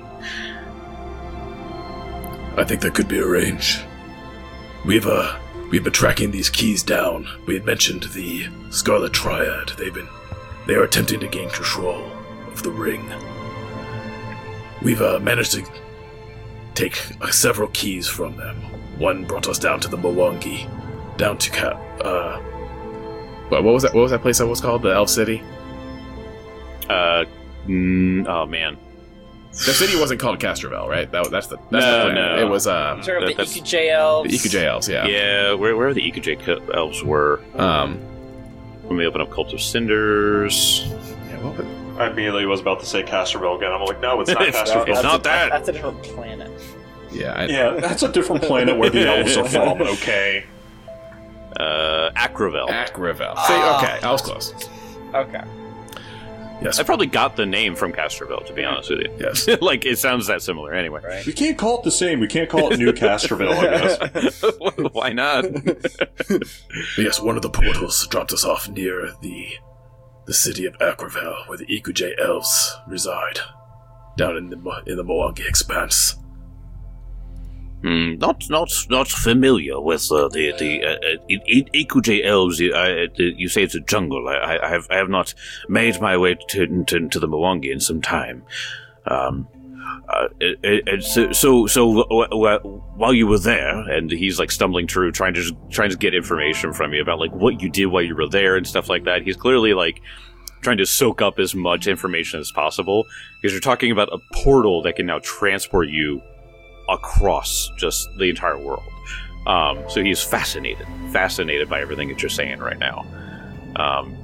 I think that could be arranged. We've uh we've been tracking these keys down. We had mentioned the Scarlet Triad. They've been they are attempting to gain control of the ring. We've uh, managed to take uh, several keys from them. One brought us down to the Mwangi, down to Ka- uh What, what was that? What was that place that was called? The Elf City. Uh, mm, oh man, The city wasn't called Castrovel, right? That, that's the that's No, the plan. no. It was uh, Sort of that- the that's- E Q J elves. the E Q J elves. Yeah. yeah, where where the E K J co- elves were Um. when we opened up Cult of Cinders. Yeah, what was- I immediately was about to say Casterville again. I'm like, no, it's not It's- Casterville. it's not a, that. That's a different planet. yeah. I, Yeah, that's a different planet where the elves are from, okay? Uh, Acravel. Acravel. Ah. See, okay, I was close. Okay. yes, I probably got the name from Casterville, to be honest with you. yes. Like it sounds that similar, anyway. Right. We can't call it the same. We can't call it New Casterville, I guess. Why not? But yes, one of the portals dropped us off near the the city of Akravel, where the E Q J elves reside, down in the Mo- in the Mwangi Expanse. Hmm, not not not familiar with uh, the the uh, uh, in, in E Q J elves. You, I, the, you say it's a jungle. I, I, I have I have not made my way to to, to the Mwangi in some time. Um, uh, it, it, it- so so, so w- w- while you were there, and he's like stumbling through, trying to just, trying to get information from you about like what you did while you were there and stuff like that. He's clearly like trying to soak up as much information as possible because you're talking about a portal that can now transport you across just the entire world. Um, so he's fascinated, fascinated by everything that you're saying right now. Um,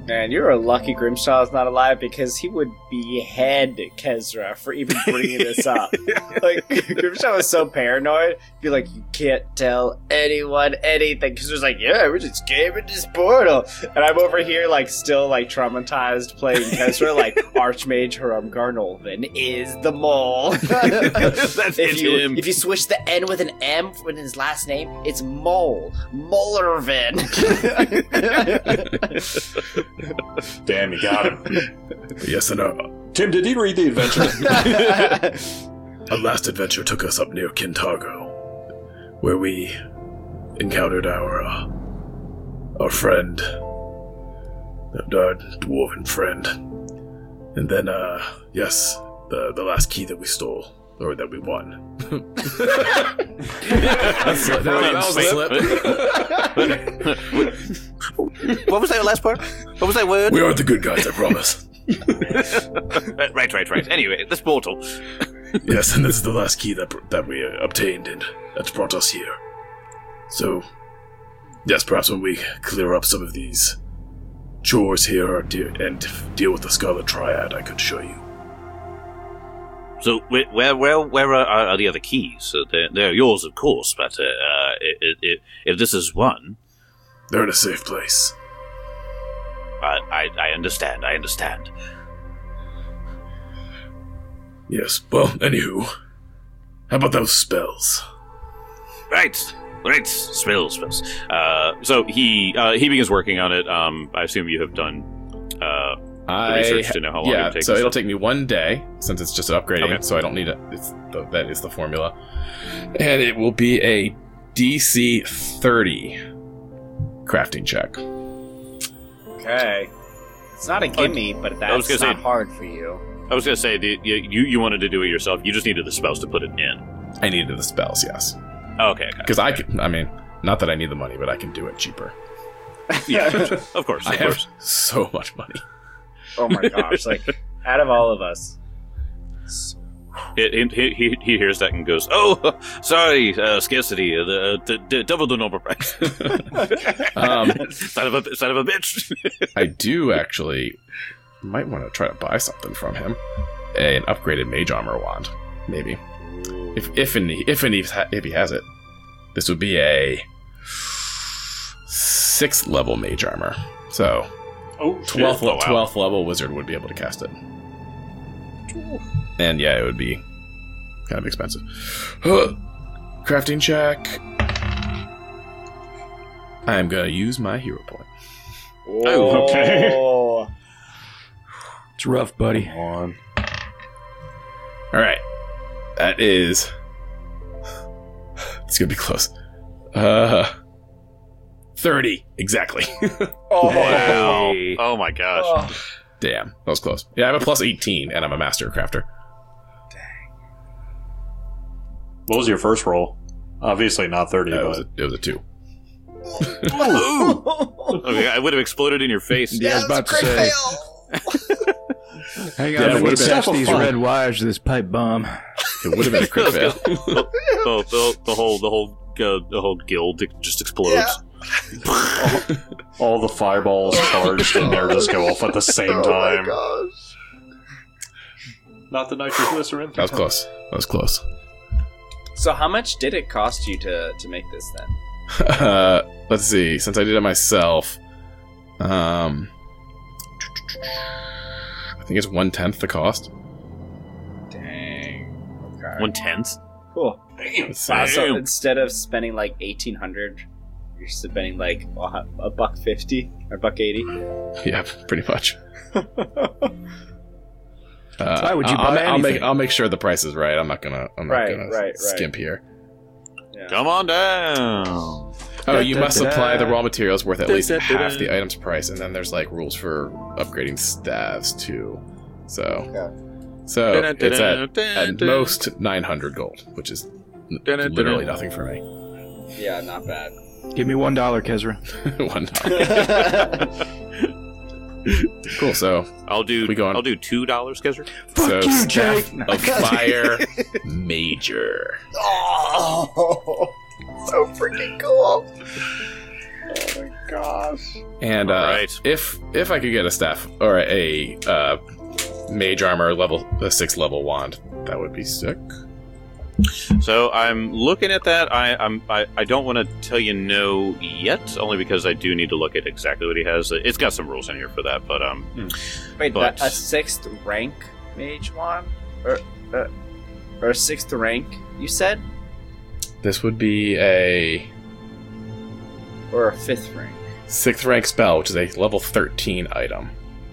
Man, you're a lucky Grimshaw is not alive because he would behead Kezra for even bringing this up. Like, Grimshaw was so paranoid, he'd be like, you can't tell anyone anything. Kezra's like, yeah, we just came in this portal. And I'm over here, like, still, like, traumatized playing Kezra, like, Archmage Haram Garnolvin is the mole. That's if, you, him. if you switch the N with an M in his last name, it's Mole. Molervin. Damn, you got him. Yes, and our, Tim, did you read the adventure? our last adventure took us up near Kintargo, where we encountered our uh, our friend, our dwarven friend, and then, uh, yes, the the last key that we stole. Or that we won. That's, that, that was a slip. What was that last part? What was that word? We are the good guys, I promise. right, right, right. Anyway, this portal. Yes, and this is the last key that that we uh, obtained, and that's brought us here. So, yes, perhaps when we clear up some of these chores here or de- and deal with the Scarlet Triad, I could show you. So where where where, where are, are the other keys? Uh, they're, they're yours, of course. But uh, uh, it, it, if this is one, They're in a safe place. I, I I understand. I understand. Yes. Well, anywho, how about those spells? Right, right. Spells, spells. Uh, so he uh, he begins working on it. Um, I assume you have done. Uh, I research to know how long yeah, it takes so and it'll stuff. take me one day since it's just upgrading, Okay. so I don't need it. It's the, that is the formula, and it will be a D C thirty crafting check. Okay. It's not a gimme, but I was that's gonna not say- hard for you. I was gonna say the, you you wanted to do it yourself. You just needed the spells to put it in. I needed the spells, yes, Oh, okay, okay. because I can. I mean, not that I need the money, but I can do it cheaper. Yeah, of course, I of have course. so much money. Oh my gosh, like, out of all of us. He, he, he, he hears that and goes, "Oh, sorry, uh, scarcity. Uh, the, the, the double the normal price. Um, son of a son of a bitch." I do actually might want to try to buy something from him. An upgraded mage armor wand, maybe. If if and if and if, if he has it, this would be a sixth level mage armor. So Oh, twelfth Oh, wow. twelfth level wizard would be able to cast it. And yeah, it would be kind of expensive. Huh. Crafting check. I'm gonna use my hero point. Oh, okay. It's rough, buddy. on. All right, that is. It's gonna be close. Uh, thirty exactly. Oh, Wow. Oh my gosh. Oh. Damn, that was close. Yeah, I have a plus eighteen, and I'm a master crafter. What was your first roll? Obviously not thirty, Uh, it, was but a, it was a two. Okay, I would have exploded in your face. Yeah, I was about to say. Hang on, Yeah, it let me would've been attach so these fun. red wires to this pipe bomb. It would have been a crit fail. the, the, the whole the whole uh, the whole guild just explodes. all the fireballs charged in there just go off at the same time. Not the nitroglycerin. That was close. That was close. So how much did it cost you to, to make this then? Uh, let's see. Since I did it myself, um, I think it's one tenth the cost. Dang. Okay. One tenth. Cool. Damn. Let's see. Wow, so Damn. instead of spending like eighteen hundred, you're spending like a a buck fifty or buck eighty. Yeah, pretty much. Uh, Why would you I'll, buy I'll make anything? I'll make sure the price is right. I'm not gonna I'm not Right, gonna right, right. skimp here. Yeah. Come on down. Oh, you must Da-da-da-da. supply the raw materials worth at least Da-da-da-da. half the item's price, and then there's like rules for upgrading staves too. So, so it's at, at most nine hundred gold, which is n- Da-da-da-da. literally nothing for me. Yeah, not bad. Give me one dollar, Kezra. One dollar. Cool. So, I'll do. We going? I'll do two dollars, Kezra. so you, staff Jake. of fire major. Oh, so freaking cool. Oh my gosh. And uh, Alright. if if I could get a staff or a uh, mage armor level a six level wand, that would be sick. So I'm looking at that. I I'm, I, I don't want to tell you no yet, only because I do need to look at exactly what he has. It's got some rules in here for that, but um. Wait, But- that, a sixth rank mage wand? Or, uh, or a sixth rank, you said? This would be a Or a fifth rank? sixth rank spell, which is a level thirteen item.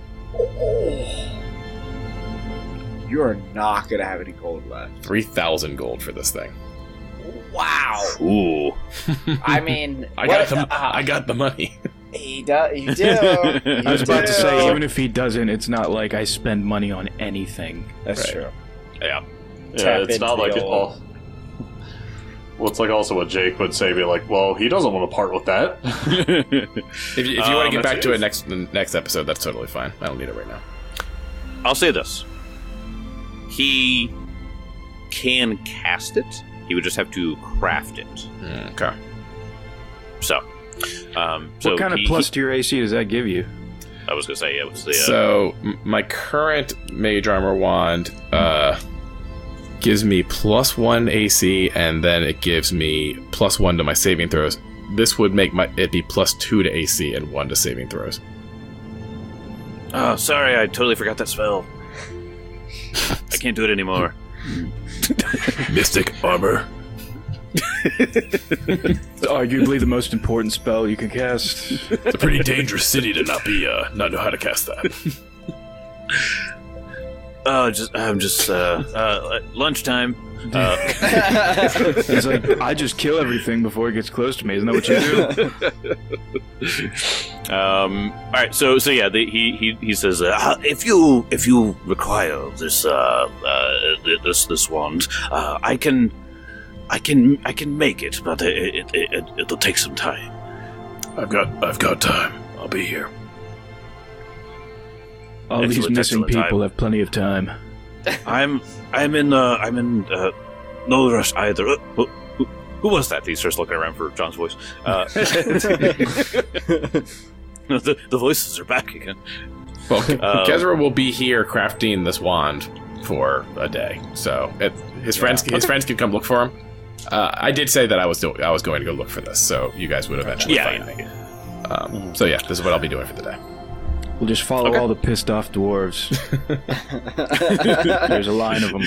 You are not going to have any gold left. Three thousand gold for this thing. Wow. Ooh. I mean, I what- got the uh, I got the money. He does. You do. I was about to say, do. even if he doesn't, it's not like I spend money on anything. That's Right. true. Yeah. Yeah, Tap it's into not the like it old- all. Well, it's like also what Jake would say, be like, well, he doesn't want to part with that. If you, if you Um, want to get that's back to it. it next the next episode, that's totally fine. I don't need it right now. I'll say this: he can cast it. He would just have to craft it. Mm, okay. So, um, so what kind he- of plus he- to your A C does that give you? I was gonna say yeah, it was the uh, So m- my current mage armor wand uh, gives me plus one A C, and then it gives me plus one to my saving throws. This would make my it be plus two to A C and one to saving throws. Oh, sorry, I totally forgot that spell. I can't do it anymore. Mystic armor. It's arguably the most important spell you can cast. It's a pretty dangerous city to not be uh not know how to cast that. Oh, just I'm just uh, uh lunchtime. Uh, He's like, I just kill everything before it gets close to me. Isn't that what you do? um. All right. So so yeah. The, he he he says uh, if you if you require this uh, uh this this wand, uh, I can I can I can make it, but it, it, it it'll take some time. I've got I've got time. I'll be here. All these Excellent, missing excellent people time. have plenty of time. I'm I'm in uh I'm in uh no rush either. Uh, who, who, who was that? He starts looking around for John's voice. Uh, the, the voices are back again. Well, Um, Kezra will be here crafting this wand for a day, so it, his friends his friends can come look for him. Uh, I did say that I was do- I was going to go look for this, so you guys would eventually Yeah, find yeah, me. Um, so yeah, this is what I'll be doing for the day. We'll just follow Okay. all the pissed off dwarves. There's a line of them.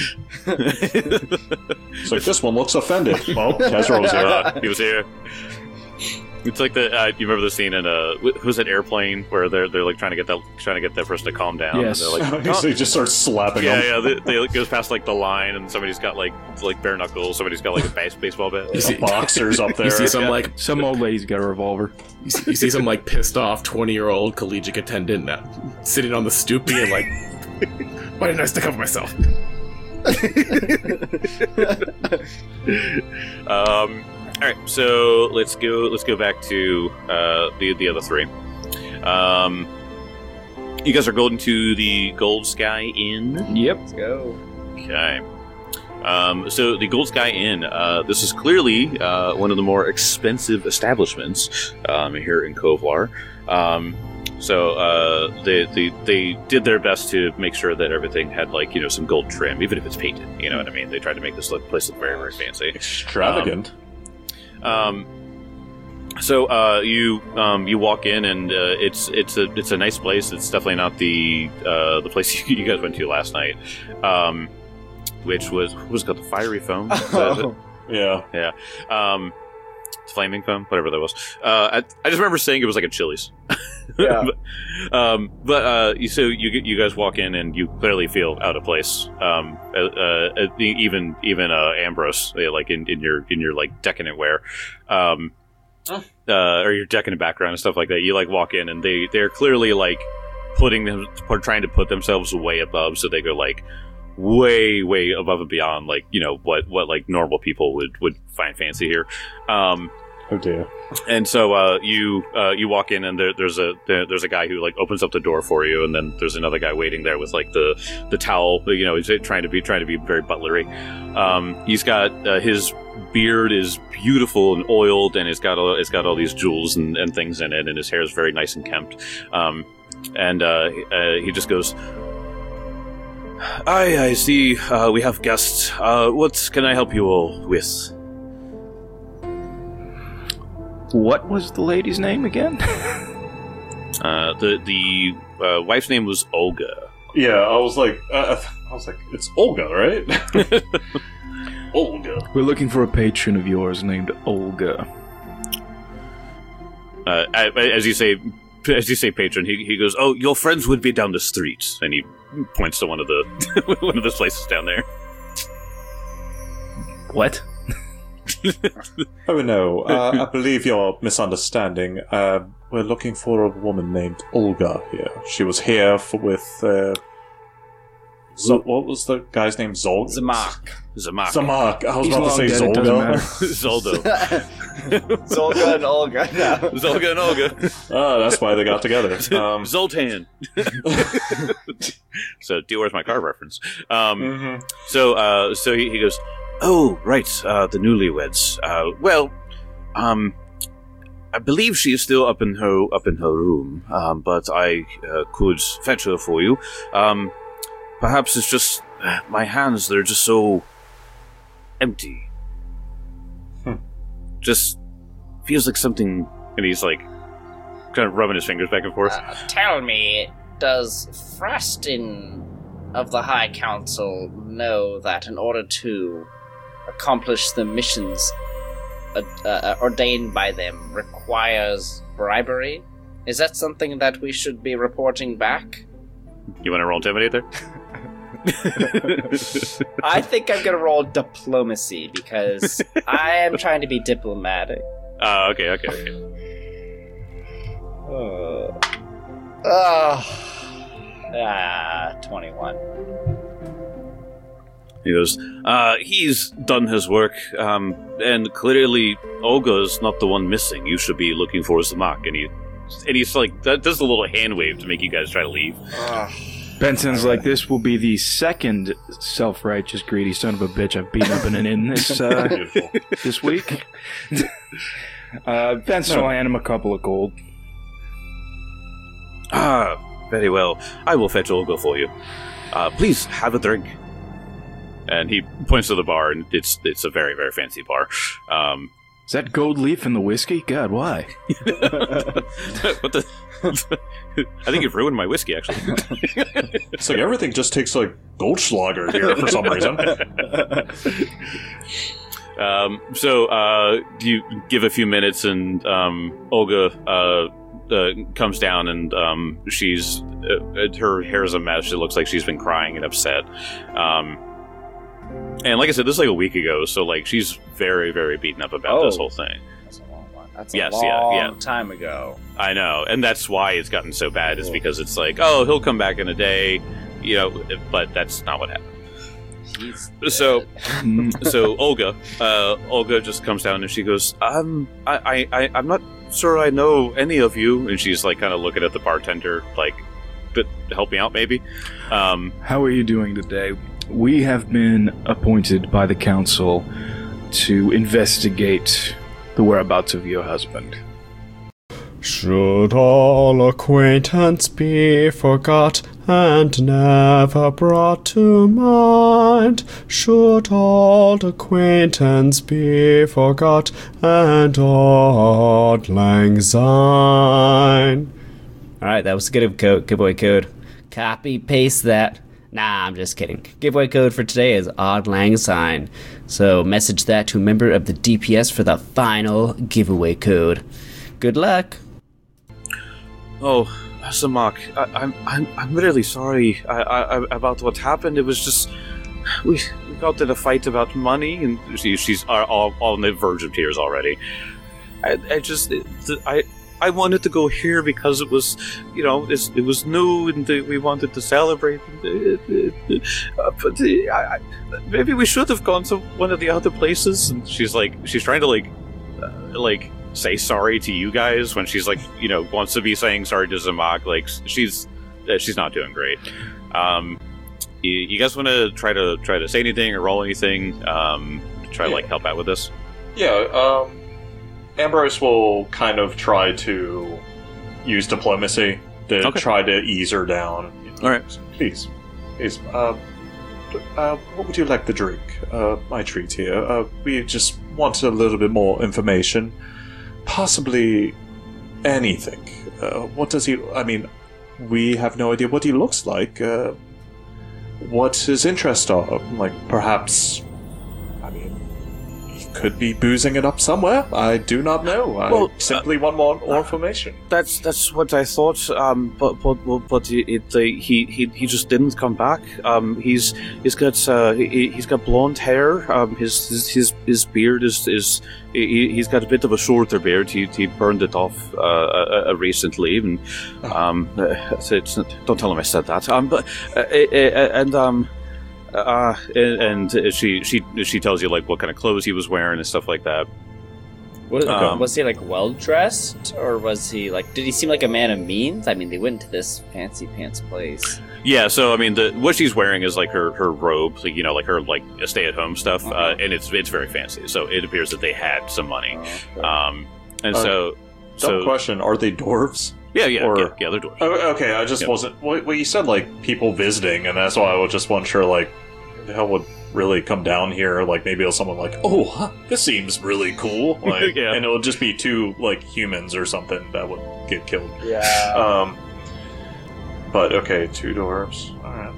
It's like, this one looks offended. Oh, Kezra was here. Uh, he was here. It's like the uh, you remember the scene in uh wh- who's that airplane where they're they're like trying to get that trying to get that person to calm down. Yes. And they're like, So he just starts slapping yeah, him. yeah. They, they goes past like the line, and somebody's got like like bare knuckles. Somebody's got like a base, baseball bat. You see, Boxers up there. you see some Yeah. like Some old lady's got a revolver. you see, you see some like pissed off twenty year old collegiate attendant uh, sitting on the stoop being like, "Why didn't I stick up for myself?" Um. All right, so let's go. Let's go back to uh, the the other three. Um, you guys are going to the Gold Sky Inn. Yep. Let's go. Okay. Um, so the Gold Sky Inn. Uh, this is clearly uh, one of the more expensive establishments um, here in Kovlar. Um, so uh, they, they they did their best to make sure that everything had like you know some gold trim, even if it's painted. You know what I mean? They tried to make this look, place look very very fancy. Extravagant. Um, so uh, you um, you walk in and uh, it's it's a it's a nice place. It's definitely not the uh, the place you guys went to last night, um, which was what was it called, the Fiery Foam. Is that it? yeah. Yeah, um, Flaming Foam, whatever that was. Uh, I, I just remember saying it was like a Chili's. Yeah. but, um, but uh, you, so you you guys walk in and you clearly feel out of place. Um, uh, uh, even even uh, Ambrose, uh, like in, in your in your like decadent wear, um, Oh. uh, or your decadent background and stuff like that. You like walk in and they they're clearly like putting them, trying to put themselves way above, so they go like way way above and beyond like you know what what like normal people would would find fancy here. Um, Oh dear. And so uh, you uh, you walk in, and there, there's a there, there's a guy who like opens up the door for you, and then there's another guy waiting there with like the, the towel. You know, he's trying to be trying to be very butlery. Um, he's got uh, his beard is beautiful and oiled, and it's got all, it's got all these jewels and, and things in it, and his hair is very nice and kempt. Um, and uh, uh, he just goes, "Aye, I see. Uh, we have guests. Uh, what can I help you all with?" What was the lady's name again? Uh, the the uh, wife's name was Olga. Yeah, I was like, uh, I was like, it's Olga, right? Olga. We're looking for a patron of yours named Olga. Uh, as you say, as you say, patron, he, he goes, "Oh, your friends would be down the street," and he points to one of the one of the places down there. What? Oh no, uh, I believe you're misunderstanding. Uh, we're looking for a woman named Olga here. She was here for, with. Uh, Z- what was the guy's name? Zol? Zamak. Zamak. Zamak. I was He's about to long say dead, it doesn't Zolga. matter. Zoldo. Zolga and Olga. No. Zolga and Olga. Ah, that's why they got together. Um, Zoltan. So, do where's my car reference? Um, mhm. So, uh, so he, he goes, "Oh, right, uh, the newlyweds. Uh, well, um, I believe she is still up in her up in her room, um, but I uh, could fetch her for you. Um, perhaps it's just uh, my hands; they're just so empty. Hmm. Just feels like something." And he's like, kind of rubbing his fingers back and forth. Uh, tell me, does Frastin of the High Council know that in order to accomplish the missions uh, uh, ordained by them requires bribery? Is that something that we should be reporting back? You want to roll intimidate there? I think I'm gonna roll diplomacy because I am trying to be diplomatic. Oh, okay, okay, okay. Uh, uh, ah, twenty-one. He goes, uh, he's done his work, um, and clearly Olga's not the one missing. You should be looking for Zamak. And he, and he's like, that does a little hand wave to make you guys try to leave. Benson's like, this will be the second self-righteous, greedy son of a bitch I've beaten up in an inn this, uh, Beautiful. this week. uh, Benson will hand him a couple of gold. Ah, very well. I will fetch Olga for you. Uh, please have a drink. And he points to the bar, and it's it's a very, very fancy bar. Um, Is that gold leaf in the whiskey? God, why? what the? I think you've ruined my whiskey, actually. It's like everything just takes like Goldschlager here for some reason. um, so uh, you give a few minutes, and um, Olga uh, uh, comes down, and um, she's uh, her hair is a mess. It looks like she's been crying and upset. Um, and like I said, this is like a week ago, so like she's very, very beaten up about Oh. this whole thing. That's a long one. That's a Yes, long yeah, yeah. time ago. I know, and that's why it's gotten so bad. Is because it's like, oh, he'll come back in a day, you know, but that's not what happened. He's So, Mm, so Olga, uh, Olga just comes down and she goes, um, I, I, I, I'm not sure I know any of you, and she's like kind of looking at the bartender, like, but help me out, maybe. Um, How are you doing today? We have been appointed by the council to investigate the whereabouts of your husband. Should all acquaintance be forgot and never brought to mind? Should all acquaintance be forgot and auld lang syne? Alright, that was a good code, giveaway code. Copy, paste that. Nah, I'm just kidding. Giveaway code for today is Auld Lang Syne. So message that to a member of the D P S for the final giveaway code. Good luck. oh, Zamak, I, I'm, I'm, I'm really sorry I, I, about what happened. It was just we, we got in a fight about money, and she, she's all, all on the verge of tears already. I, I just, it, I. I wanted to go here because it was, you know, it's, it was new and uh, we wanted to celebrate. Uh, but uh, I, I, maybe we should have gone to one of the other places. And she's like, she's trying to like, uh, like say sorry to you guys when she's like, you know, wants to be saying sorry to Zamak. Like she's uh, she's not doing great. Um, you, you guys want to try to try to say anything or roll anything? Um, to try to Yeah. like help out with this. Yeah, um, Ambrose will kind of try to use diplomacy to Okay. try to ease her down. All right. Please, please, uh, uh, what would you like to drink? Uh, my treat here. Uh, we just want a little bit more information. Possibly anything. Uh, what does he, I mean, we have no idea what he looks like. Uh, what his interests are. Like, perhaps, I mean, he could be boozing it up somewhere. I do not know. I Well, simply want more, more information. That's that's what I thought. Um, but but but it, it uh, he he he just didn't come back. Um, he's he's got uh, he, he's got blonde hair. Um, his his his, his beard is is he, he's got a bit of a shorter beard. He he burned it off uh, uh, uh, recently. And um, uh, so it's, don't tell him I said that. Um, but uh, uh, and um. Uh, and, and she she she tells you like what kind of clothes he was wearing and stuff like that. Was, Um, was he like well dressed, or was he like? Did he seem like a man of means? I mean, they went to this fancy pants place. Yeah, so I mean, the what she's wearing is like her, her robe, like, you know, like her like stay at home stuff, Uh-huh. uh, and it's it's very fancy. So it appears that they had some money, Oh, okay. um, and Uh, so Dumb so question: are they dwarves? yeah yeah or- yeah, yeah they're dwarves. Oh, okay, I just Yep. wasn't. Well, well, you said like people visiting, and that's why I was just wasn't sure. Like, who the hell would really come down here? Like, maybe it was someone like, "Oh, huh, this seems really cool," like, Yeah. and it'll just be two like humans or something that would get killed. yeah. Um, but okay, two dwarves. All right.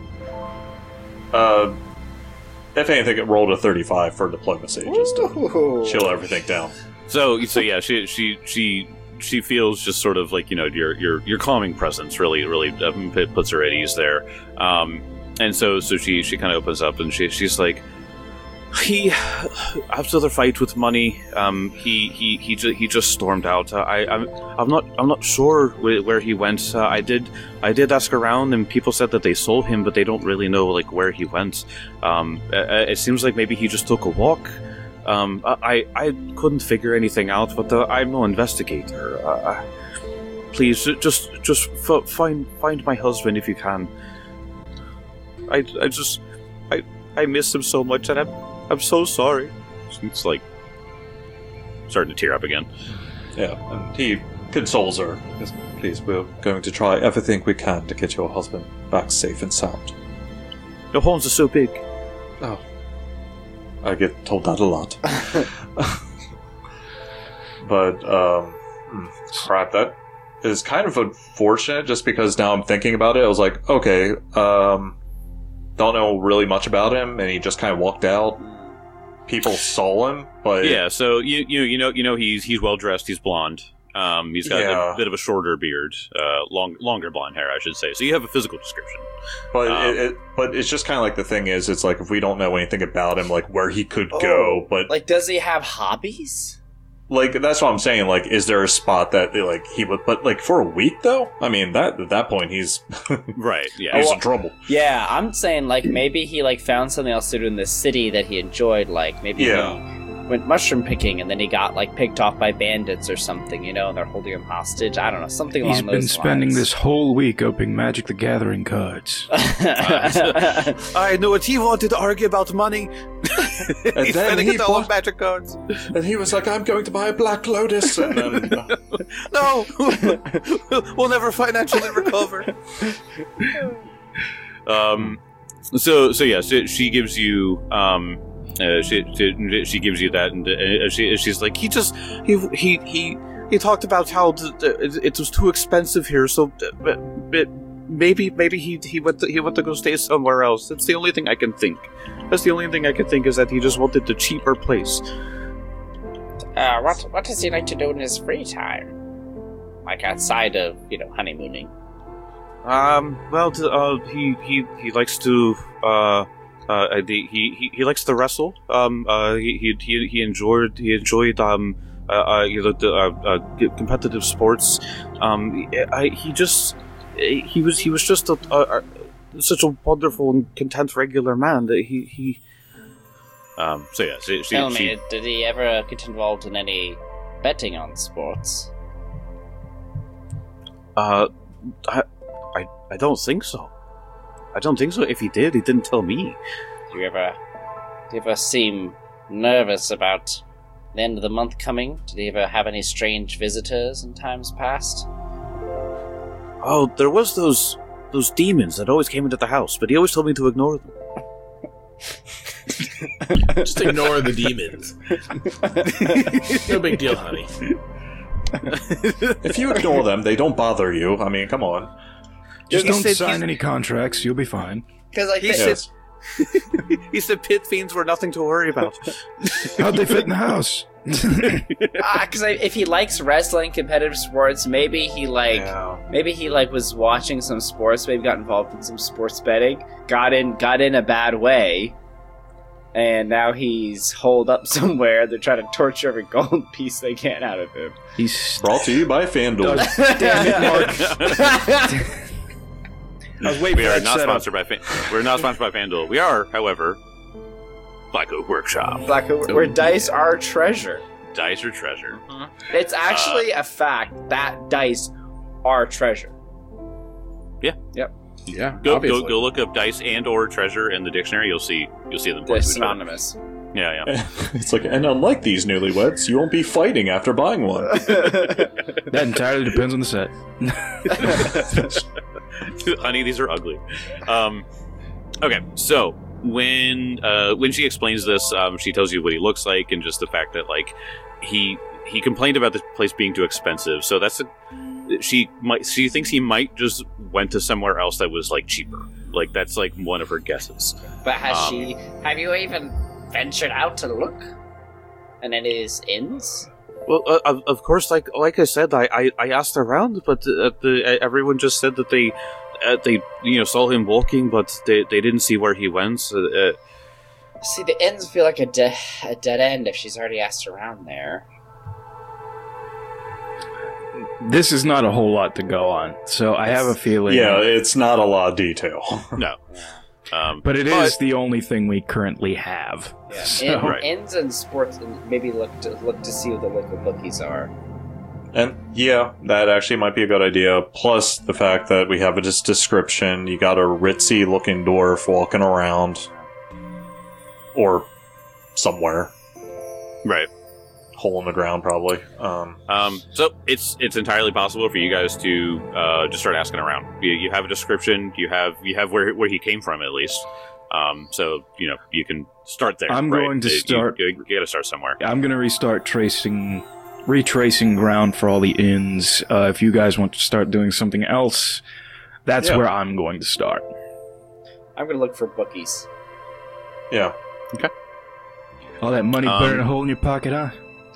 Uh, if anything, it rolled a thirty-five for diplomacy, just to Ooh. chill everything down. So so yeah, she she she she feels just sort of like, you know, your your your calming presence really really um, it puts her at ease there. Um, and so so she she kind of opens up and she she's like, he after the fight with Money, um, he he he just he just stormed out. Uh, I I'm I'm not I'm not sure where, where he went. Uh, I did I did ask around and people said that they sold him, but they don't really know like where he went. Um, uh, it seems like maybe he just took a walk. Um, I I couldn't figure anything out, but uh, I'm no investigator. Uh, please, just just f- find find my husband if you can. I, I just I I miss him so much, and I'm I'm so sorry. It's like starting to tear up again. Yeah, and he consoles her. Yes, please, we're going to try everything we can to get your husband back safe and sound. Your horns are so big. Oh. I get told that a lot. But, um, hmm, crap, that is kind of unfortunate just because now I'm thinking about it. I was like, okay, um, don't know really much about him, and he just kind of walked out. People saw him, but Yeah, so you you you know you know he's he's well dressed. He's blonde. Um, he's got Yeah. a bit of a shorter beard, uh, long longer blonde hair, I should say. So you have a physical description. But Um, it, it, but it's just kind of like the thing is, it's like if we don't know anything about him, like where he could go, but Like, does he have hobbies? like that's what I'm saying. Like, is there a spot that like he would? But like for a week though, I mean that at that point he's Right. Yeah. he's Oh, in trouble. Yeah, I'm saying like maybe he like found something else to do in the city that he enjoyed. Like maybe Yeah. he went mushroom picking and then he got like picked off by bandits or something. You know, and they're holding him hostage. I don't know, something He's along been those spending lines. this whole week opening Magic the Gathering cards. I knew it. He wanted to argue about money. And He's then spending he it all on bought- magic cards. And he was like, "I'm going to buy a Black Lotus," and then No, we'll never financially recover. Um, so so yeah, so she gives you um, uh, she, she she gives you that, and uh, she she's like, he just he he he he talked about how th- th- it was too expensive here, so uh, but maybe maybe he he went to, he went to go stay somewhere else. That's the only thing I can think. That's the only thing I can think is that he just wanted the cheaper place. uh, what what does he like to do in his free time? Like outside of you know honeymooning. Um, well, t- uh, he he he likes to uh. Uh, the, he, he he likes to wrestle. Um, uh, he, he he he enjoyed he enjoyed um, uh, uh, you know, the uh, uh, competitive sports. Um, I, he just he was he was just a, a, a such a wonderful and content regular man that he he. Um, so yeah, she, she, Tell she me, did he ever get involved in any betting on sports. Uh, I, I, I don't think so. I don't think so. If he did, he didn't tell me. Do you ever, do you ever seem nervous about the end of the month coming? Did you ever have any strange visitors in times past? Oh, there was those those demons that always came into the house, but he always told me to ignore them. Just ignore the demons. No big deal, honey. If you ignore them, they don't bother you. I mean, come on. Just He don't said sign he's- any contracts. You'll be fine. Because like He they- said- Yes. He said pit fiends were nothing to worry about. How'd they fit in the house? Ah, because if he likes wrestling, competitive sports, maybe he like, Yeah. maybe he like was watching some sports, maybe got involved in some sports betting, got in, got in a bad way, and now he's holed up somewhere. They're trying to torture every gold piece they can out of him. He's Brought to you by FanDuel. damn it, Mark. I was waiting We for are that not setup. sponsored by Fan- We're not sponsored by FanDuel. We are, however, Black Oak Workshop. Black Oak, where dice are treasure. Dice or treasure. It's actually a fact that dice are treasure. Yeah, Go, obviously. go go look up dice and or treasure in the dictionary. You'll see you'll see them They're point to each other. synonymous. Yeah, yeah. It's like, and unlike these newlyweds, you won't be fighting after buying one. That entirely depends on the set. Honey, these are ugly. Um, okay, so when uh, when she explains this, um, she tells you what he looks like and just the fact that like he he complained about this place being too expensive. So that's a, she might she thinks he might just went to somewhere else that was like cheaper. Like that's like one of her guesses. But has Um, she? Have you even ventured out to look? And it is inns. Well, uh, of, of course, like like I said, I, I, I asked around, but uh, the, uh, everyone just said that they uh, they you know saw him walking, but they, they didn't see where he went. So, uh, See, the inns feel like a, de- a dead end if she's already asked around there. This is not a whole lot to go on, so I have a feeling. Yeah, it's not a lot of detail. No, um, but it is but- the only thing we currently have. Yeah. So- In, right. Inns and sports, and maybe look to look to see what the local bookies are. And yeah, that actually might be a good idea. Plus the fact that we have a dis- description. You got a ritzy looking dwarf walking around. Or somewhere. right. Hole in the ground, probably. Um, Um, so it's it's entirely possible for you guys to uh, just start asking around. You, you have a description. You have you have where where he came from at least. Um, so you know you can start there. I'm right? going to You- start- You, you got to start somewhere. I'm going to restart tracing, retracing ground for all the inns. Uh, if you guys want to start doing something else, that's Yeah. where I'm going to start. I'm gonna look for bookies. yeah. All that money Um, burning a hole in your pocket, huh?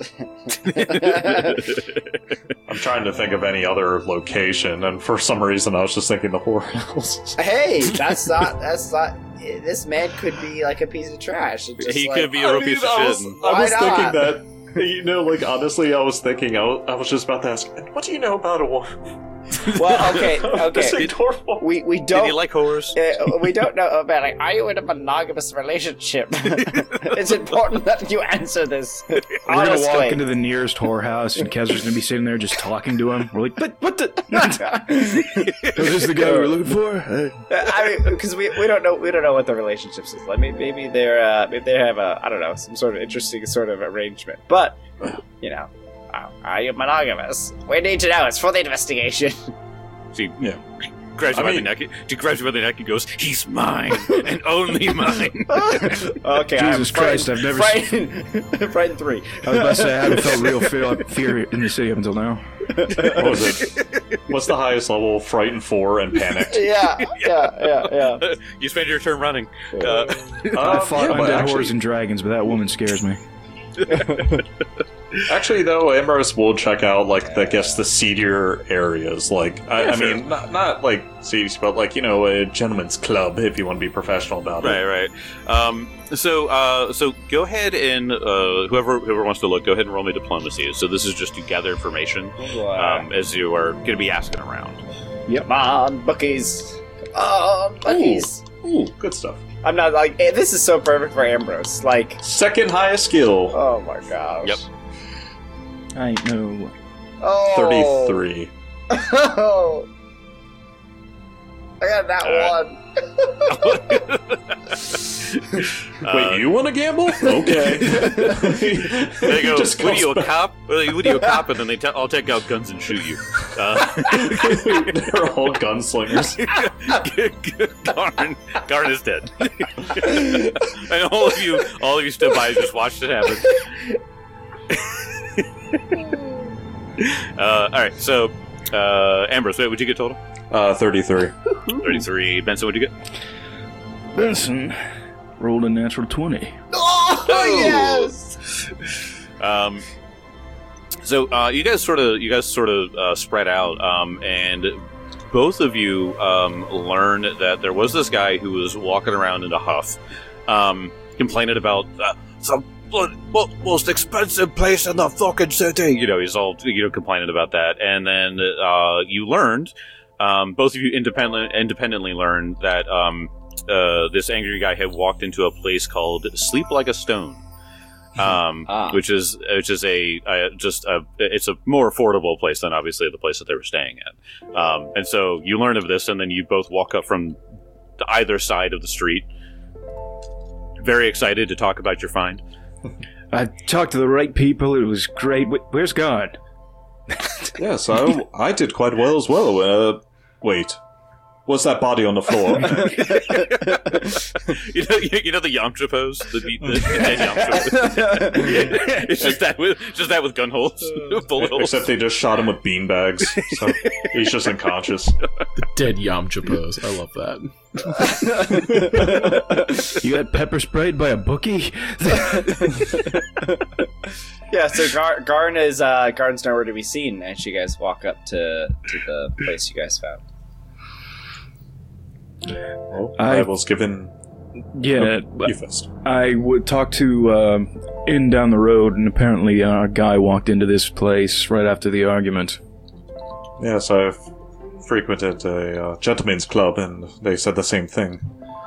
I'm trying to think of any other location, and for some reason I was just thinking the whorehouse. Hey, that's not. That's not. This man could be like a piece of trash. It's just He like, could be a real piece of I shit. was, and- I Why was not? thinking that, you know, like, honestly, I was thinking, I was, I was just about to ask, what do you know about a woman? Well, okay, okay. Adorable. We we Did don't. you like horrors? Uh, we don't know about like, are you in a monogamous relationship? It's important that you answer this We're gonna honestly. walk into the nearest whorehouse, and Kezra's gonna be sitting there just talking to him. We're like, "But what the? Oh, this is the guy we were looking for." Uh, I mean, because we, we don't know we don't know what the relationships is like. Maybe maybe they're uh, maybe they have a I don't know some sort of interesting sort of arrangement. But you know, uh, are you monogamous? We need to know. It's for the investigation. She Yeah. grabs you I by mean- the neck. She grabs you by the neck and goes, "He's mine and only mine." Okay, Jesus Christ, I've never Frightened, Frightened three. I was about to say I haven't felt real fear, fear in the city up until now. What was it? What's the highest level? Frightened four and panicked. Yeah, yeah, yeah, yeah. You spend your turn running. Uh, Uh, I fought yeah, but undead actually- horrors and dragons, but that woman scares me. Actually, though, Ambrose will check out, like, the, I guess, the seedier areas. Like, I, Yeah, I sure. mean, not, not like seedy, but like, you know, a gentleman's club, if you want to be professional about right, it. right. Um, so, uh, so go ahead and uh, whoever whoever wants to look, go ahead and roll me diplomacy. So this is just to gather information um, as you are going to be asking around. Come on, bookies. Come on, bookies. Ooh, good stuff. I'm not like eh, this is so perfect for Ambrose. Like, Second highest skill. oh my gosh. Yep. I ain't no. Oh. thirty-three. Oh. I got that Uh, one. Wait, you want to gamble? Okay. There you go. Just What are you, a goes cop? What are you, what are you, a cop? And then they t- all take out guns and shoot you. Uh, They're all gunslingers. Garn, Garn is dead. And all of you, all of you stood by and just watched it happen. uh, all right, so uh, Ambrose, wait, what'd you get total? Uh, thirty-three. Thirty-three. Benson, what'd you get? Benson rolled a natural twenty. Oh, yes! Um, so uh, you guys sort of, you guys sort of uh, spread out, um, and both of you um, learned that there was this guy who was walking around in a huff, um, complaining about uh, some most expensive place in the fucking city. You know, he's all you know complaining about that, and then uh, you learned, um, both of you independently independently learned that um, uh, this angry guy had walked into a place called Sleep Like a Stone. Um, Ah. which is which is a uh, just a it's a more affordable place than obviously the place that they were staying at, um, and so you learn of this, and then you both walk up from either side of the street, very excited to talk about your find. I talked to the right people. It was great. Wh- Where's God? Yes, I, I did quite well as well. Uh, wait. What's that body on the floor? you know, you, you know the Yamcha pose, the, the, the dead Yamcha. It's just that with just that with gun holes, bullet holes. Except they just shot him with beanbags, so he's just unconscious. The dead Yamcha pose. I love that. You got pepper sprayed by a bookie? Yeah, so Gar- Garn is uh, Garn's nowhere to be seen as you guys walk up to to the place you guys found. Well, I- I was given Yeah, you first. I would talk to um, in down the road, and apparently uh, a guy walked into this place right after the argument. Yes, I've frequented a uh, gentleman's club, and they said the same thing.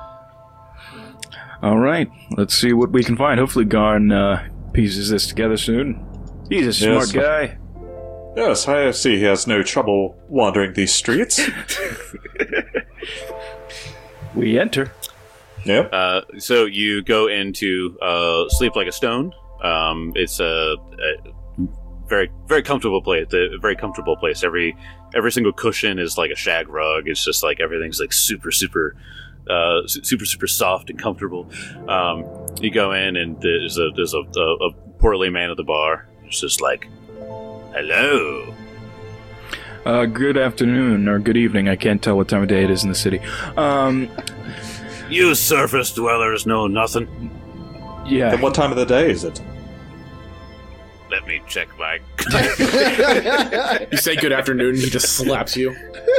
All right, let's see what we can find. Hopefully, Garn uh, pieces this together soon. He's a smart Yes. guy. Yes, I see he has no trouble wandering these streets. We enter. Yep. Uh, so you go into uh, Sleep Like a Stone. Um, it's a, a very very comfortable place. A very comfortable place. Every every single cushion is like a shag rug. It's just like everything's like super super uh, su- super super soft and comfortable. Um, you go in and there's a there's a, a, a portly man at the bar. It's just like, hello. Uh, good afternoon, or good evening. I can't tell what time of day it is in the city. Um, You surface dwellers know nothing. yeah. Then what time of the day is it? Let me check my. You say good afternoon, and he just slaps you.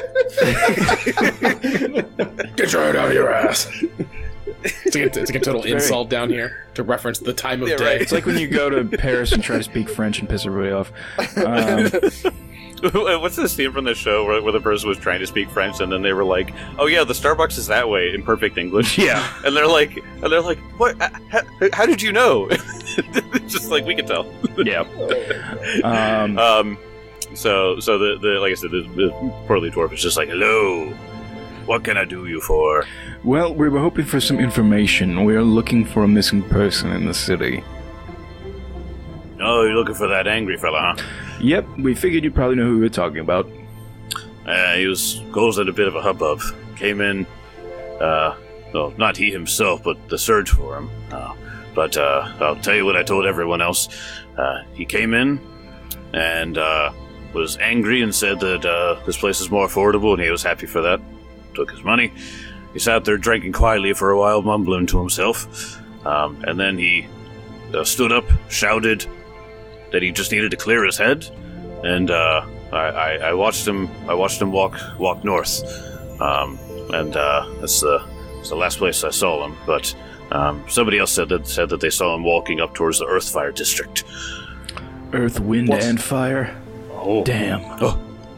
Get your head out of your ass. It's like a, it's like a total insult down here to reference the time of Yeah, day. right. It's like when you go to Paris and try to speak French and piss everybody off. Um, What's the scene from the show where, where the person was trying to speak French and then they were like, "Oh yeah, the Starbucks is that way" in perfect English. yeah. And they're like, and they're like, "What? How, how did you know?" It's just like we could tell. Yeah. Um, Um, so so the, the like I said, the, the portly dwarf is just like, "Hello, what can I do you for?" well, we were hoping for some information. We are looking for a missing person in the city. Oh, you're looking for that angry fella, huh? Yep, we figured you'd probably know who we were talking about. Uh, he was causing a bit of a hubbub. Came in, uh, well, not he himself, but the search for him. Uh, but uh, I'll tell you what I told everyone else. Uh, he came in and uh, was angry and said that uh, this place is more affordable, and he was happy for that. Took his money. He sat there drinking quietly for a while, mumbling to himself. Um, and then he uh, stood up, shouted that he just needed to clear his head, and uh, I, I, I watched him. I watched him walk walk north, um, and uh, that's the that's the last place I saw him. But um, somebody else said that said that they saw him walking up towards the Earthfire district. Earth, wind, What? and fire. Oh, Damn. Oh.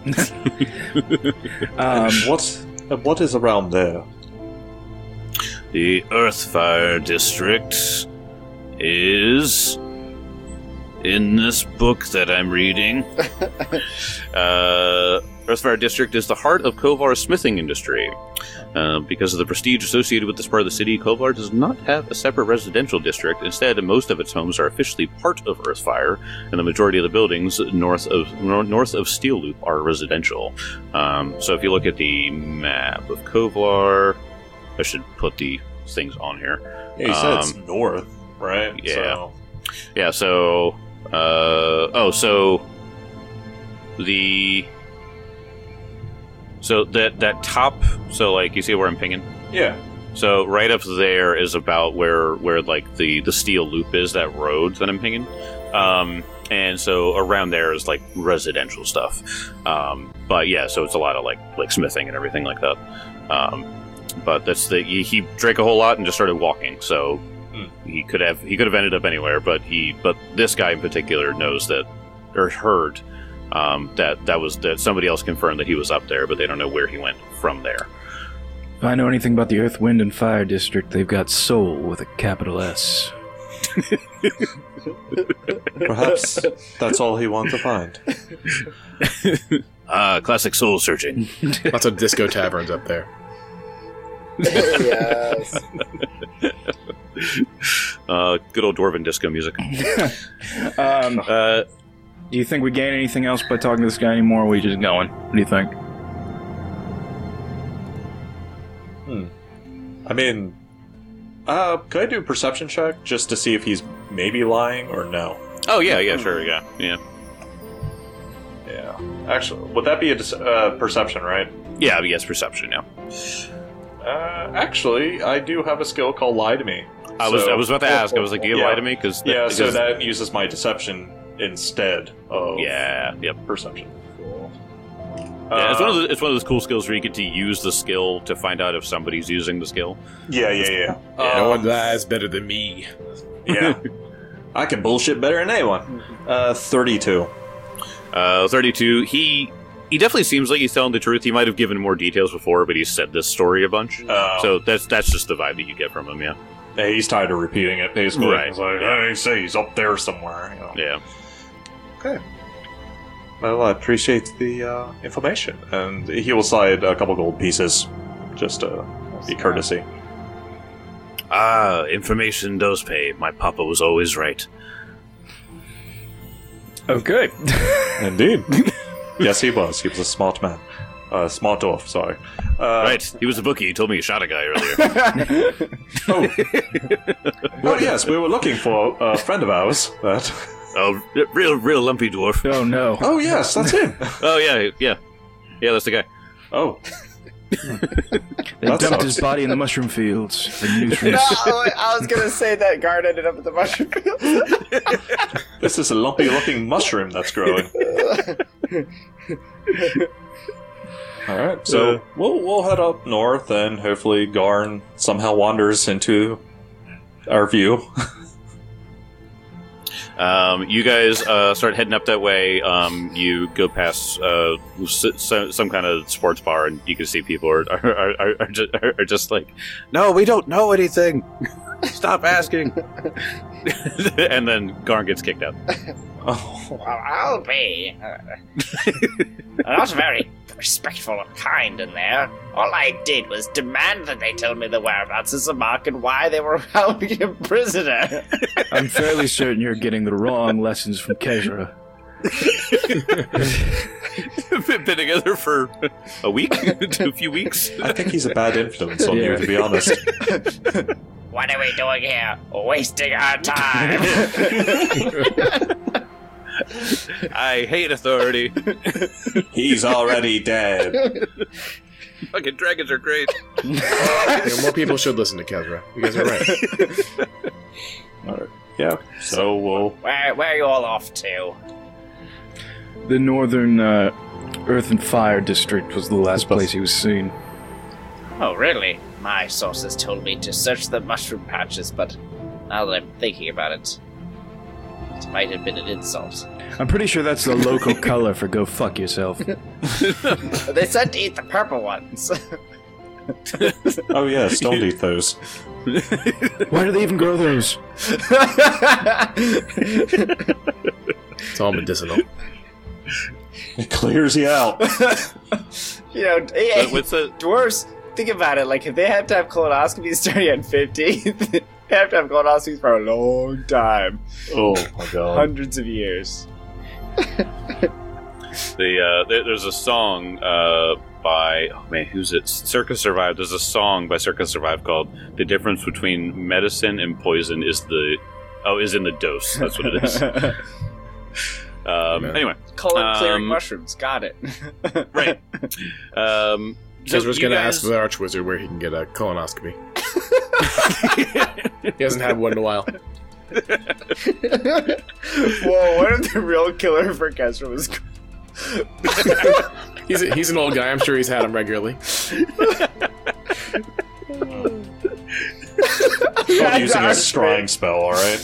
um, what? Uh, what is around there? The Earthfire district is in this book that I'm reading, uh, Earthfire District is the heart of Kovar's smithing industry. Uh, because of the prestige associated with this part of the city, Kovar does not have a separate residential district. Instead, most of its homes are officially part of Earthfire, and the majority of the buildings north of nor- north of Steel Loop are residential. Um, so if you look at the map of Kovar, I should put the things on here. Yeah, you said Um, it's north, right? yeah. So, Yeah, so, uh, oh, so, the, so that, that top, so, like, you see where I'm pinging? yeah. So, right up there is about where, where, like, the, the steel loop is, that road that I'm pinging. Um, and so around there is, like, residential stuff. Um, but, yeah, so it's a lot of, like, like smithing and everything like that. Um, but that's the, he, he drank a whole lot and just started walking, so... He could have he could have ended up anywhere, but he but this guy in particular knows that or heard um, that that was that somebody else confirmed that he was up there, but they don't know where he went from there. If I know anything about the Earth, Wind, and Fire District, they've got soul with a capital S. Perhaps that's all he wants to find. Ah, classic soul searching. Lots of disco taverns up there. Yes. uh, good old dwarven disco music. um, Uh, do you think we gain anything else by talking to this guy anymore, or are we just going? What do you think? Hmm. I mean, uh, could I do a perception check just to see if he's maybe lying or no? oh yeah, yeah, sure, yeah, yeah, Yeah. Actually, would that be a dis- uh, perception, right? yeah. Yes, perception. Yeah, Uh, actually, I do have a skill called Lie to Me. I was So- I was about to ask. I was like, do you Yeah. lie to me? Cause that, Yeah, so because- that uses my deception instead of yeah, yep. perception. Cool. Yeah, it's one of Uh, the, it's one of those cool skills where you get to use the skill to find out if somebody's using the skill. yeah, yeah, yeah. no Um, one lies better than me. yeah. I can bullshit better than anyone. Uh, thirty-two. Uh, thirty-two. He he definitely seems like he's telling the truth. He might have given more details before, but he's said this story a bunch. Uh, So that's that's just the vibe that you get from him. Yeah. yeah, he's tired of repeating it, basically. Right. He's like, hey, say he's up there somewhere. You know. Yeah. Okay. Well, I appreciate the uh, information, and he will slide a couple gold pieces, just to be courtesy. Ah, information does pay. My papa was always right. Okay. Indeed. Yes, he was. He was a smart man. Uh, smart dwarf, sorry. Uh, Right. He was a bookie. He told me he shot a guy earlier. Oh. Well, yes, we were looking for a friend of ours. That. oh, real real lumpy dwarf. Oh no. Oh, yes, that's him. Oh yeah, yeah, yeah. That's the guy. Oh. They That dumped sucks. his body in the mushroom fields. The No, nutrients. I was gonna say that guard ended up at the mushroom field. This is a lumpy-looking mushroom that's growing. All right, so we'll we'll head up north, and hopefully Garn somehow wanders into our view. Um, you guys uh, start heading up that way. Um, you go past uh, s- so, some kind of sports bar, and you can see people are are, are, are, just, are just like, "No, we don't know anything. Stop asking." And then Garn gets kicked out. Oh, Well, I'll be. Uh, not very respectful or kind in there. All I did was demand that they tell me the whereabouts of Zamak and why they were holding him prisoner. I'm fairly certain you're getting the wrong lessons from Kezra. Been been together for a week, a few weeks. I think he's a bad influence on you, Yeah. to be honest. What are we doing here? Wasting our time. I hate authority. He's already dead. Fucking dragons are great. You know, more people should listen to Kezra. You guys are right. All right. Yeah. So we'll. where, where are you all off to? The northern uh, Earth and Fire District was the last place he was seen. Oh, really? My sources told me to search the mushroom patches, but now that I'm thinking about it, it might have been an insult. I'm pretty sure that's the local color for go fuck yourself. They said to eat the purple ones. Oh yes, don't eat those. Why do they even grow those? It's all medicinal. It clears you out. You know, hey, But what's the dwarves, think about it. Like, if they have to have colonoscopies starting at fifty, they have to have colonoscopies for a long time. Oh my god. Hundreds of years. the uh, there, there's a song uh, by oh man, who's it? Circus Survive. There's a song by Circus Survive called "The Difference Between Medicine and Poison is the oh is in the dose." That's what it is. um, anyway, Colon clearing um, mushrooms. Got it. right. Um, so Ezra's you going to guys- ask the Archwizard where he can get a colonoscopy. He hasn't had one in a while. Whoa, what if the real killer for Kesra was... He's a, he's an old guy. I'm sure he's had them regularly. I'm using a scrying spell, alright?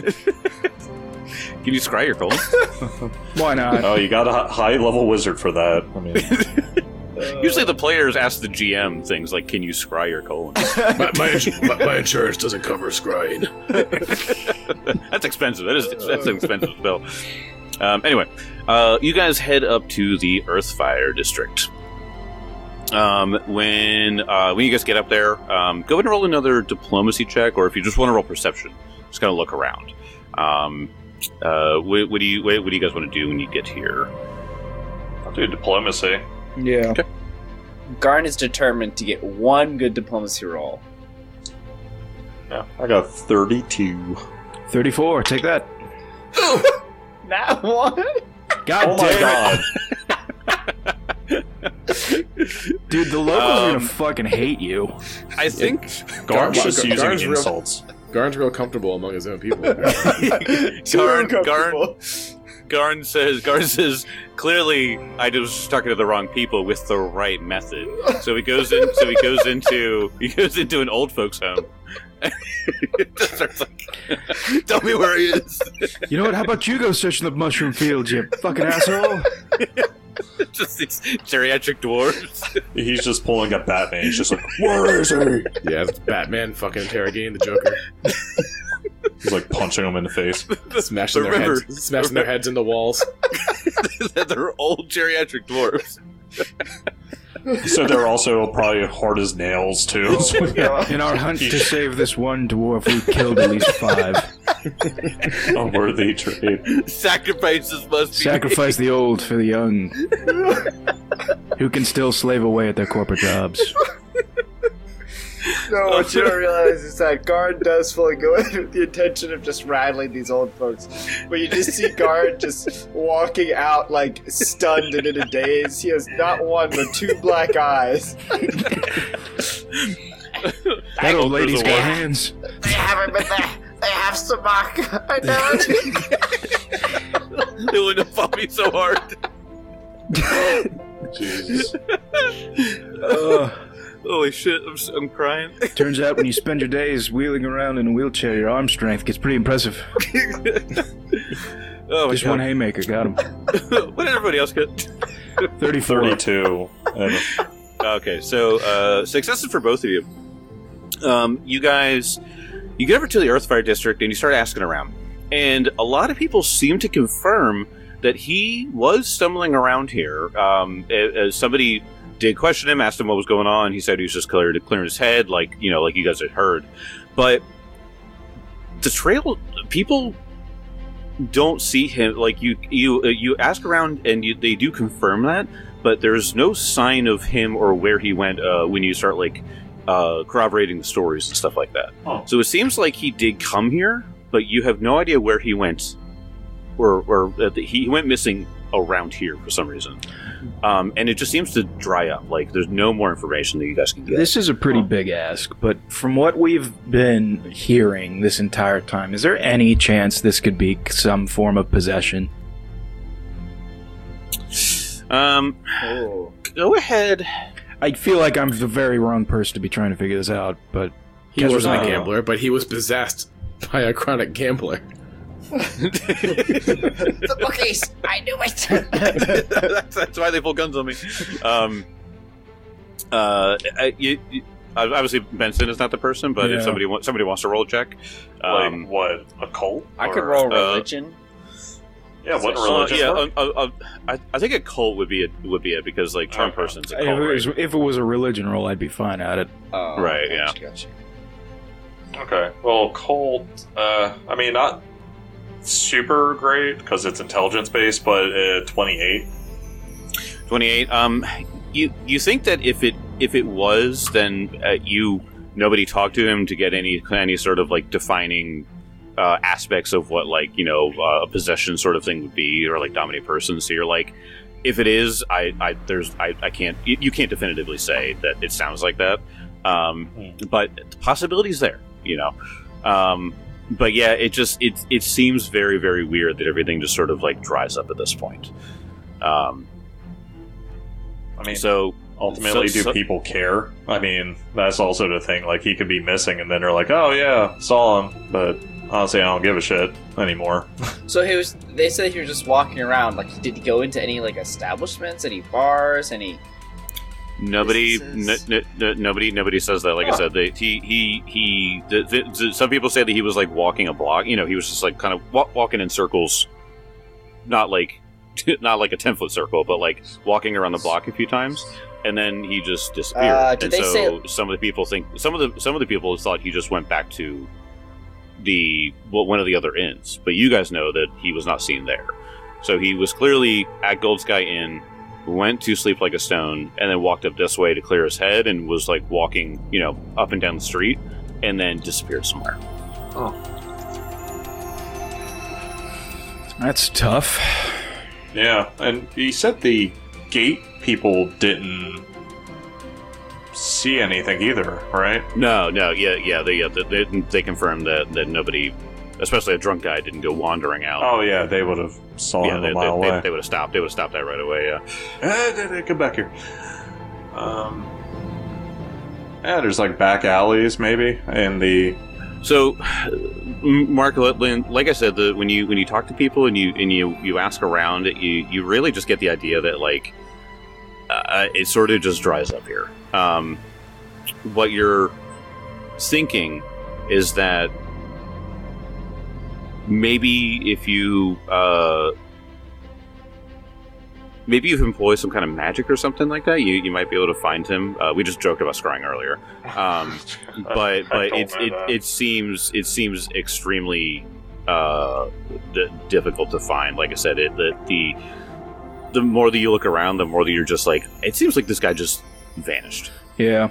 Can you scry your colon? Why not? Oh, you got a hi- high level wizard for that. I mean, Usually the players ask the G M things like, "Can you scry your colon?" my, my, ins- my, my insurance doesn't cover scrying. That's expensive. That is that's an expensive spell. Um, anyway, uh, you guys head up to the Earthfire district. Um, when uh, when you guys get up there, um, go ahead and roll another diplomacy check, or if you just want to roll perception, just kind of look around. Um, uh, what, what do you what, what do you guys want to do when you get here? I'll do diplomacy. Yeah. Garn is determined to get one good diplomacy roll. Yeah, I got thirty-two. thirty-four, take that. Not one? God Oh my damn god. it. Dude, the locals are Um, gonna fucking hate you. I think Garn's Gar- just Gar- using Garn's real- insults. Garn's real comfortable among his own people. Garn, Garn, Garn says, Garn says, clearly I was talking to the wrong people with the right method. So he goes in. So he goes into he goes into an old folks' home. Just starts like, tell me where he is. You know what? How about you go searching the mushroom fields, you fucking asshole? Just these geriatric dwarves. He's just pulling a Batman. He's just like, where is he? Yeah, it's Batman fucking interrogating the Joker. He's like punching him in the face. Smashing, The their river. heads, smashing their heads into walls. They're old geriatric dwarves. So they're also probably hard as nails too. So, yeah, In our hunt to save this one dwarf, we killed at least five. a worthy trade. Sacrifices must be Sacrifice the old for the young, who can still slave away at their corporate jobs. No, what you don't realize is that Guard does fully go in with the intention of just rattling these old folks. But you just see Guard just walking out, like, stunned and in a daze. He has not one, but two black eyes. That old lady's got hands. They haven't been there. They have stomach. I know it. They wouldn't have fought me so hard. Jesus. Uh, Holy shit, I'm, s- I'm crying. turns out when you spend your days wheeling around in a wheelchair, your arm strength gets pretty impressive. Oh my Just god. one haymaker got him. What did everybody else get? thirty-four. thirty-two. And Okay, so uh, successes for both of you. Um, you guys, you get over to the Earthfire District and you start asking around. And a lot of people seem to confirm that he was stumbling around here. Um, as somebody did question him, asked him what was going on. He said he was just clearing, clearing his head, like, you know, like you guys had heard. But the trail, people don't see him. Like, you you uh, you ask around and you, they do confirm that, but there's no sign of him or where he went uh, when you start, like, uh, corroborating the stories and stuff like that. Oh. So it seems like he did come here, but you have no idea where he went, or, or uh, he went missing around here for some reason. Um, and it just seems to dry up. Like, there's no more information that you guys can get. This is a pretty big ask, but from what we've been hearing this entire time, is there any chance this could be some form of possession? Um, go ahead. I feel like I'm the very wrong person to be trying to figure this out, but He Guess wasn't we're a not. gambler, but he was possessed by a chronic gambler. The bookies! I knew it! that's, that's why they pull guns on me. Um, Uh, I, you, you, obviously Benson is not the person, but Yeah. if somebody wa- somebody wants to roll a check, um, like what? A cult? I could Or- roll uh, religion. Yeah, what uh, religion? yeah, work? uh, uh, uh, I, I think a cult would be it would be it because like charm Okay. person's a If cult, it, was, right? if it was a religion roll, I'd be fine at it. Oh, right, gotcha, yeah. Gotcha. Okay. Well, cult. Uh, I mean, not super great because it's intelligence based, but uh, twenty-eight. Twenty-eight. Um, you you think that if it if it was, then uh, you nobody talked to him to get any any sort of like defining uh, aspects of what like you know uh, a possession sort of thing would be, or like dominate person. So you're like, if it is, I, I there's I, I can't you, you can't definitively say that it sounds like that. Um, but the possibility's there, you know. Um, but yeah, it just it it seems very very weird that everything just sort of like dries up at this point. Um, I mean, so ultimately, so- do so- people care? I mean, that's also the thing. Like, he could be missing, and then they're like, "Oh yeah, saw him," but honestly, I don't give a shit anymore. So he was. They said he was just walking around. Like, did he go into any like establishments, any bars, any? Nobody, n- businesses? n- n- nobody, nobody says that. Like I Huh. said, they, he, he, he. The, the, the- some people say that he was like walking a block. You know, he was just like kind of wa- walking in circles, not like, not like a ten foot circle, but like walking around the block a few times, and then he just disappeared. Uh, did and they so say- some of the people think some of the some of the people thought he just went back to the well, one of the other inns, but you guys know that he was not seen there. So he was clearly at Gold Sky Inn, went to Sleep Like a Stone, and then walked up this way to clear his head, and was like walking, you know, up and down the street, and then disappeared somewhere. That's tough. Yeah, and he said the gate people didn't see anything either, right? No, no, yeah, yeah, they yeah, they, they, they confirmed that that nobody, especially a drunk guy, didn't go wandering out. Oh yeah, they would have saw yeah, him they, a mile they, away. they would have stopped. They would have stopped that right away. Yeah. Eh, they- they- come back here. Um, yeah, there's like back alleys maybe in the. So, Mark, like I said, the, when you when you talk to people and you and you, you ask around, you you really just get the idea that like uh, it sort of just dries up here. Um, what you're thinking is that maybe if you uh, maybe you employ some kind of magic or something like that, you you might be able to find him. Uh, we just joked about scrying earlier. Um, but I but don't it's know it, that. it seems it seems extremely uh, d- difficult to find. Like I said, it the, the the more that you look around, the more that you're just like, it seems like this guy just vanished. Yeah.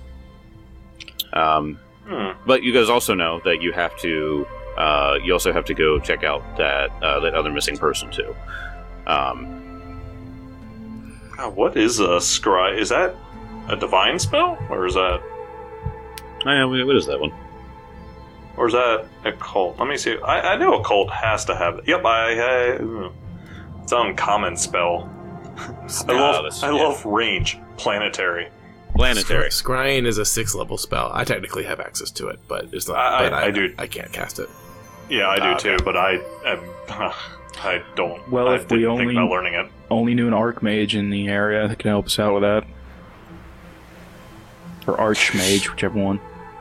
Um, Hmm. but you guys also know that you have to uh, you also have to go check out that uh, that other missing person too. Um, God, what is a scry? Is that a divine spell, or is that, I know, what is that one? or is that a cult? Let me see. I, I know a cult has to have. Yep, I. I mm. It's an uncommon spell. I Ah, love. that's- I yeah. love range. Planetary. Planetary. Scrying is a six level spell. I technically have access to it, but it's not. I- but I- I do. I can't cast it. Yeah, I do Ah, too, okay. but I. am I don't. Well, I if we didn't think only- about learning it. Only knew an archmage in the area that can help us out with that. Or archmage, whichever one.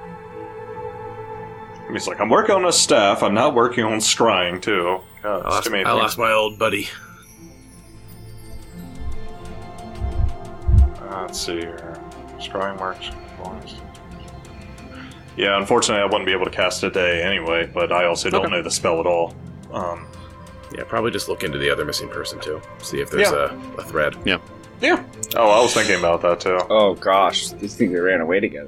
He's like, I'm working on a staff. I'm not working on scrying too. God, I it's lost, too many I things. lost my old buddy. Uh, let's see here. Scrying works. Yeah, unfortunately, I wouldn't be able to cast it today anyway. But I also don't Okay. know the spell at all. Um, Yeah, probably just look into the other missing person too. See if there's Yeah. a, a thread. yeah. Oh, I was thinking about that too. Oh gosh, these things they ran away together.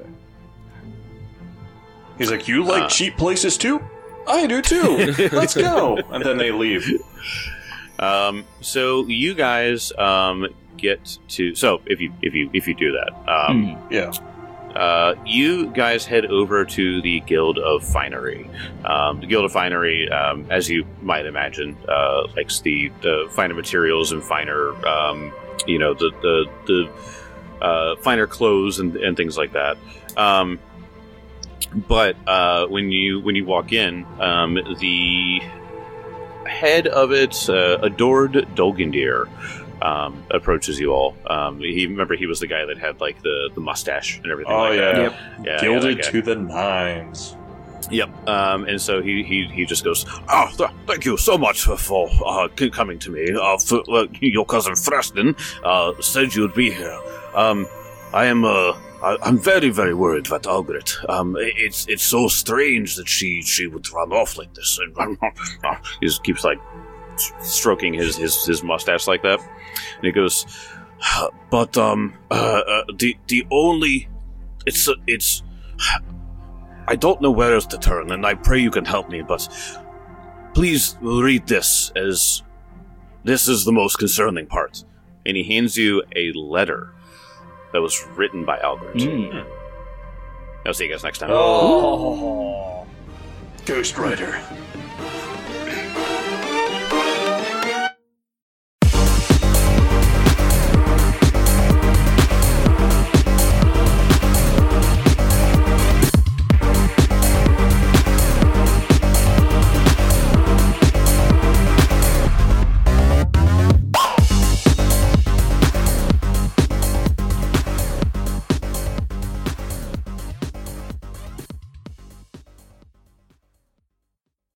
He's like, you like Uh. cheap places too? I do too. Let's go. And then they leave. Um, so you guys um, get to so if you if you if you do that, um, Hmm. Yeah. uh, you guys head over to the Guild of Finery. Um, the Guild of Finery, um, as you might imagine, uh, likes the, the finer materials and finer, um, you know, the the, the uh, finer clothes and, and things like that. Um, but uh, when you when you walk in, um, the head of it, uh, Adored Dolgendir, um, approaches you all. Um, he remember he was the guy that had like the, the mustache and everything. Oh like yeah, that. Yep. yeah, gilded yeah, that to the nines. Yep. Um, and so he, he, he just goes, oh, th- thank you so much for, for uh, c- coming to me. Uh, for, uh, your cousin Freston uh, said you'd be here. Um, I am uh, I, I'm very, very worried about Algret. Um, it's it's so strange that she she would run off like this. And he just keeps like stroking his, his, his mustache like that. And he goes, but um, uh, uh, the the only it's uh, it's. I don't know where else to turn, and I pray you can help me, but please read this, as this is the most concerning part. And he hands you a letter that was written by Algret. Mm. I'll see you guys next time. Oh. Ghost Rider.